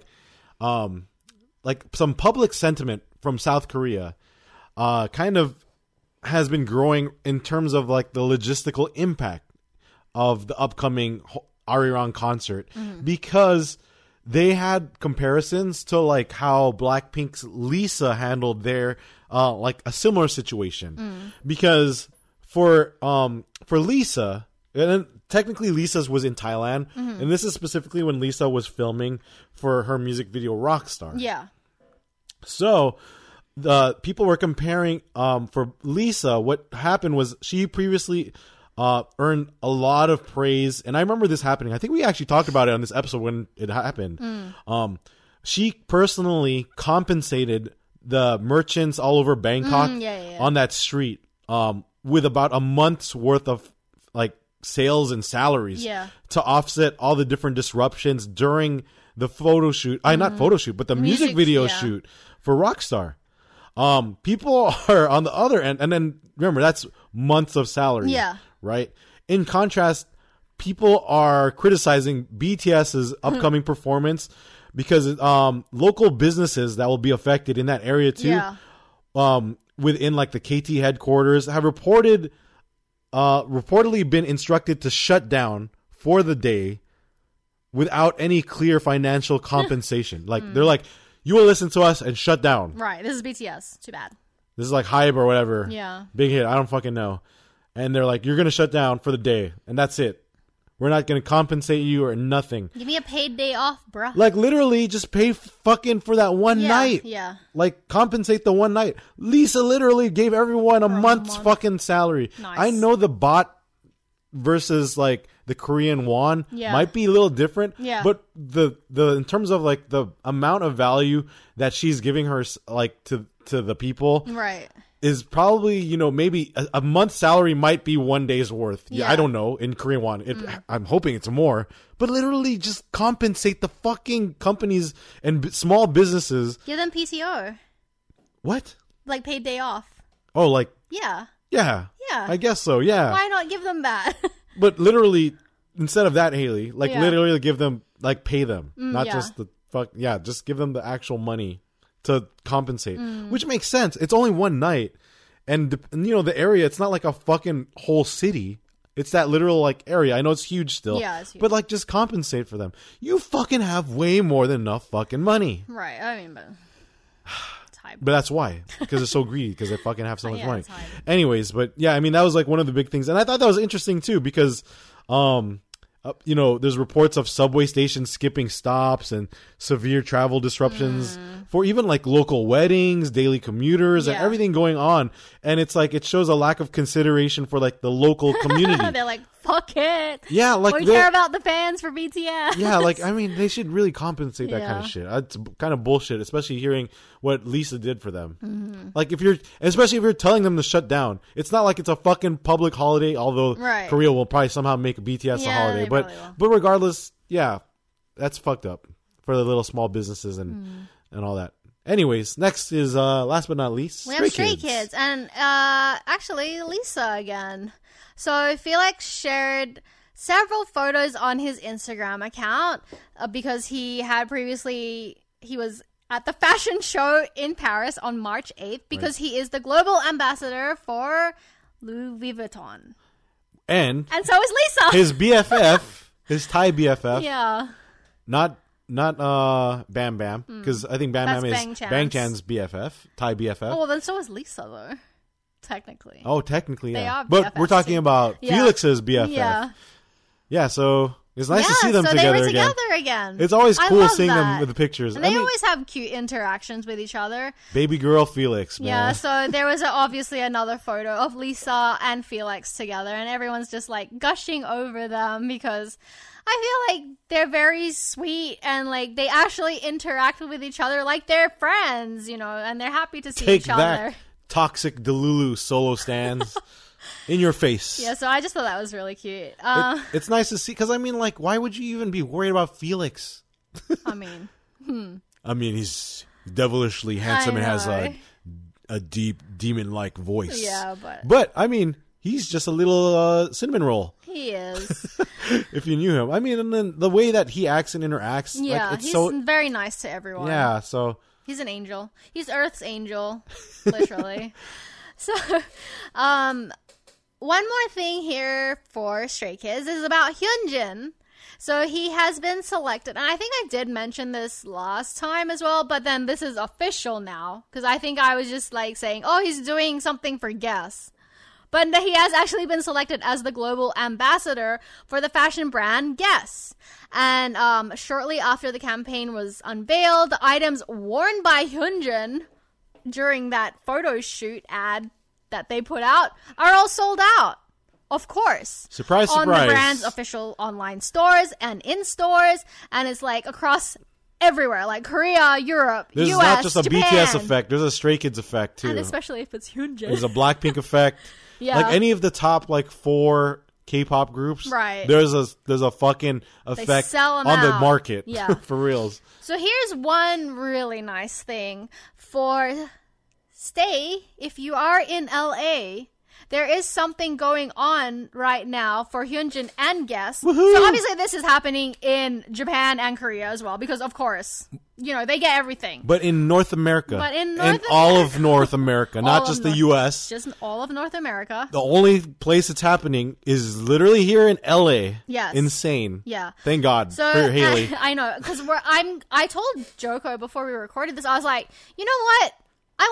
um, like some public sentiment from South Korea, uh, kind of has been growing in terms of like the logistical impact of the upcoming Arirang concert, Mm-hmm. because they had comparisons to like how Blackpink's Lisa handled their uh like a similar situation. Mm. Because for um for Lisa, and technically Lisa's was in Thailand, Mm-hmm. and this is specifically when Lisa was filming for her music video Rockstar. Yeah. So the people were comparing um for Lisa, what happened was she previously uh earned a lot of praise, and I remember this happening. I think we actually talked about it on this episode when it happened. Mm. Um she personally compensated the merchants all over Bangkok Mm, yeah, yeah, yeah. on that street um with about a month's worth of like sales and salaries, Yeah. to offset all the different disruptions during the photo shoot. I not photo shoot, but the music, Music, video yeah. shoot for Rockstar. Um, people are on the other end, and then remember that's months of salary. Yeah. Right. In contrast, people are criticizing BTS's upcoming performance because um local businesses that will be affected in that area too, Yeah. um within like the K T headquarters have reported uh reportedly been instructed to shut down for the day without any clear financial compensation. Like they're like, you will listen to us and shut down. Right. This is B T S. Too bad. This is like Hype or whatever. Yeah. Big hit. I don't fucking know. And they're like, you're going to shut down for the day. And that's it. We're not going to compensate you or nothing. Give me a paid day off, bruh. Like literally just pay fucking for that one yeah, night. Yeah. Like compensate the one night. Lisa literally gave everyone a For a month's month. fucking salary. Nice. I know the bot versus like the Korean won Yeah. might be a little different. Yeah. But the the in terms of like the amount of value that she's giving her like to to the people Right. is probably, you know, maybe a, a month's salary might be one day's worth. Yeah, Yeah. I don't know in Korean won. It, Mm. I'm hoping it's more, but literally just compensate the fucking companies and b- small businesses. Give them P T O. What? Like paid day off. Oh, like Yeah. yeah, Yeah. I guess so. Yeah, Why not give them that? but literally instead of that, Haley, like Yeah. literally give them like pay them, Mm, not yeah. just the fuck. Yeah, just give them the actual money to compensate, Mm. which makes sense. It's only one night. And, and, you know, the area, it's not like a fucking whole city. It's that literal, like, area. I know it's huge still. Yeah, it's huge. But, like, just compensate for them. You fucking have way more than enough fucking money. Right. I mean, but it's high. But that's why. Because they're so greedy. Because they fucking have so much Yeah, money. it's high. Anyways, but, yeah, I mean, that was, like, one of the big things. And I thought that was interesting, too. Because, um... Uh, you know, there's reports of subway stations skipping stops and severe travel disruptions Mm. for even like local weddings, daily commuters, and Yeah. everything going on. And it's like it shows a lack of consideration for like the local community. They're like, fuck it. Yeah, like we they're- care about the fans for B T S. yeah, like I mean, they should really compensate that kind of Yeah. shit. It's kind of bullshit, especially hearing what Lisa did for them. Mm-hmm. Like if you're, especially if you're telling them to shut down, it's not like it's a fucking public holiday. Although Right. Korea will probably somehow make B T S a Yeah, holiday, they but probably will. but regardless, yeah, that's fucked up for the little small businesses and Mm. and all that. Anyways, next is uh last but not least, We have Stray Kids. And uh, actually, Lisa again. So Felix shared several photos on his Instagram account uh, because he had previously, he was at the fashion show in Paris on March eighth because he is the global ambassador for Louis Vuitton. and And so is Lisa. his B F F, his Thai B F F, yeah. not not uh Bam Bam, because I think Bam That's Bam is Bang Chan's. Bang Chan's B F F, Thai B F F. Oh, well, then so is Lisa, though. Technically. Oh, technically, They yeah. are But B F Fs we're talking too. about Yeah. Felix's B F F. Yeah. Yeah, so it's nice yeah, to see them so together they were again. together again. It's always I cool love seeing them that. with the pictures. And I they mean, always have cute interactions with each other. baby girl Felix, man. Yeah, so there was a, obviously another photo of Lisa and Felix together, and everyone's just like gushing over them because I feel like they're very sweet and like they actually interact with each other like they're friends, you know, and they're happy to see Take each that, other. toxic Delulu solo stands in your face. Yeah, so I just thought that was really cute. Uh, It- it's nice to see, because I mean, like, why would you even be worried about Felix? I mean, I mean, he's devilishly handsome I and has a know. a deep demon-like voice. yeah, but But I mean, he's just a little uh, cinnamon roll. he is. If you knew him, I mean, and then the way that he acts and interacts, Yeah, like, it's he's so very nice to everyone. yeah. So He's an angel. He's Earth's angel, literally. So, um, one more thing here for Stray Kids is about Hyunjin. So he has been selected, and I think I did mention this last time as well, but then this is official now, because I think I was just like saying, oh, he's doing something for Guess. But he has actually been selected as the global ambassador for the fashion brand Guess. And um, shortly after the campaign was unveiled, the items worn by Hyunjin during that photo shoot ad that they put out are all sold out. Of course. surprise, On surprise. the brand's official online stores and in stores. And it's like across everywhere, like Korea, Europe, This U S, is not just a Japan. B T S effect. There's a Stray Kids effect too. And especially if it's Hyunjin. There's a Blackpink effect. Yeah. Like any of the top like four K-pop groups, Right. There's a there's a fucking effect sell 'em on the out. market, Yeah. for reals. So here's one really nice thing for stay if you are in L A. There is something going on right now for Hyunjin and Guess. Woohoo! So obviously this is happening in Japan and Korea as well because of course, you know, they get everything. But in North America, But in North all America. of North America, not All just of the North- U S. Just all of North America. The only place it's happening is literally here in L A. Yes. Insane. Yeah. Thank God So for Haley. I, I know because we're I'm I told Joko before we recorded this I was like, you know what, I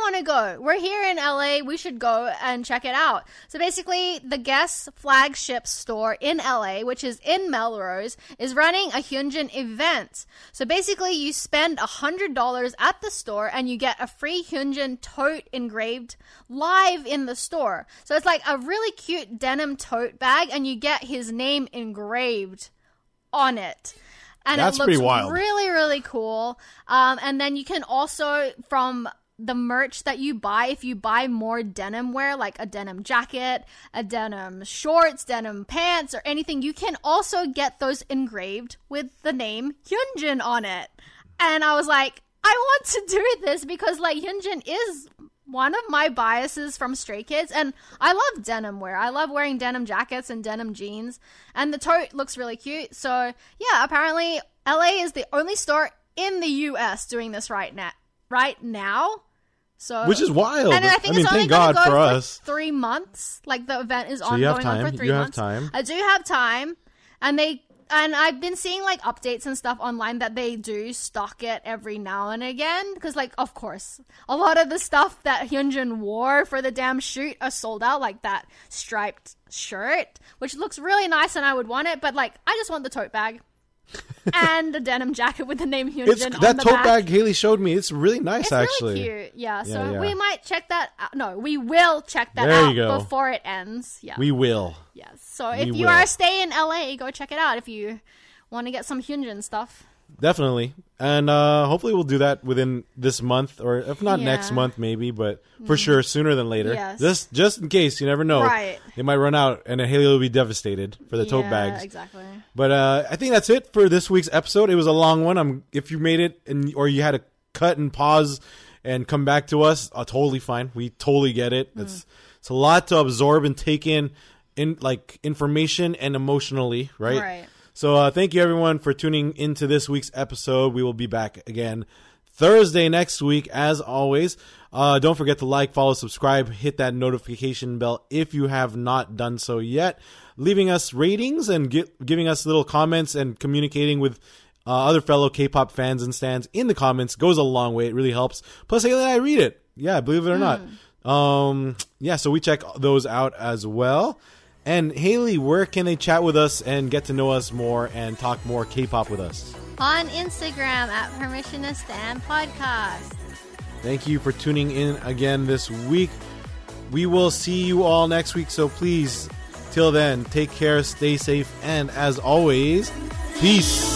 want to go. We're here in L A. We should go and check it out. So basically, the Guess flagship store in L A, which is in Melrose, is running a Hyunjin event. So basically, you spend one hundred dollars at the store and you get a free Hyunjin tote engraved live in the store. So it's like a really cute denim tote bag and you get his name engraved on it. And That's it looks pretty wild. really, really cool. Um, and then you can also, from the merch that you buy, if you buy more denim wear, like a denim jacket, a denim shorts, denim pants, or anything, you can also get those engraved with the name Hyunjin on it. And I was like, I want to do this because, like, Hyunjin is one of my biases from Stray Kids, and I love denim wear. I love wearing denim jackets and denim jeans, and the tote looks really cute. So yeah, apparently L A is the only store in the U S doing this right now. Right now, so which is wild. And I think I mean, it's only thank going God to go for for us. three months. Like the event is So you have ongoing on time. for three You have months. time. I do have time, and they. And I've been seeing, like, updates and stuff online that they do stock it every now and again. Because, like, of course, a lot of the stuff that Hyunjin wore for the damn shoot are sold out. Like that striped shirt, which looks really nice and I would want it. But, like, I just want the tote bag. And the denim jacket with the name Hyunjin It's, on that the tote back. bag Haley showed me. It's really nice, It's actually. really cute. Yeah, so Yeah, yeah. we might check that out. No, we will check that There you out go. before it ends. Yeah. We will. Yes. So if We you will. are staying in L A, go check it out if you want to get some Hyunjin stuff. Definitely. And uh, hopefully we'll do that within this month, or if not Yeah. next month, maybe, but for sure sooner than later. Yes. Just just in case, you never know. Right. They might run out, and then Haley will be devastated for the tote Yeah, bags. exactly. But uh, I think that's it for this week's episode. It was a long one. I'm, if you made it, and or you had to cut and pause and come back to us, uh, totally fine. We totally get it. Mm. It's it's a lot to absorb and take in, in like information and emotionally, right? Right. So uh, thank you, everyone, for tuning into this week's episode. We will be back again Thursday next week, as always. Uh, don't forget to like, follow, subscribe, hit that notification bell if you have not done so yet. Leaving us ratings and get, giving us little comments and communicating with uh, other fellow K-pop fans and stans in the comments goes a long way. It really helps. Plus, Haley and I read it. Yeah, believe it or not. Um, yeah, so we check those out as well. And Haley, where can they chat with us and get to know us more and talk more K-pop with us? On Instagram at Permission to Stand Podcast. Thank you for tuning in again this week. We will see you all next week, so please, till then, take care, stay safe, and as always, peace.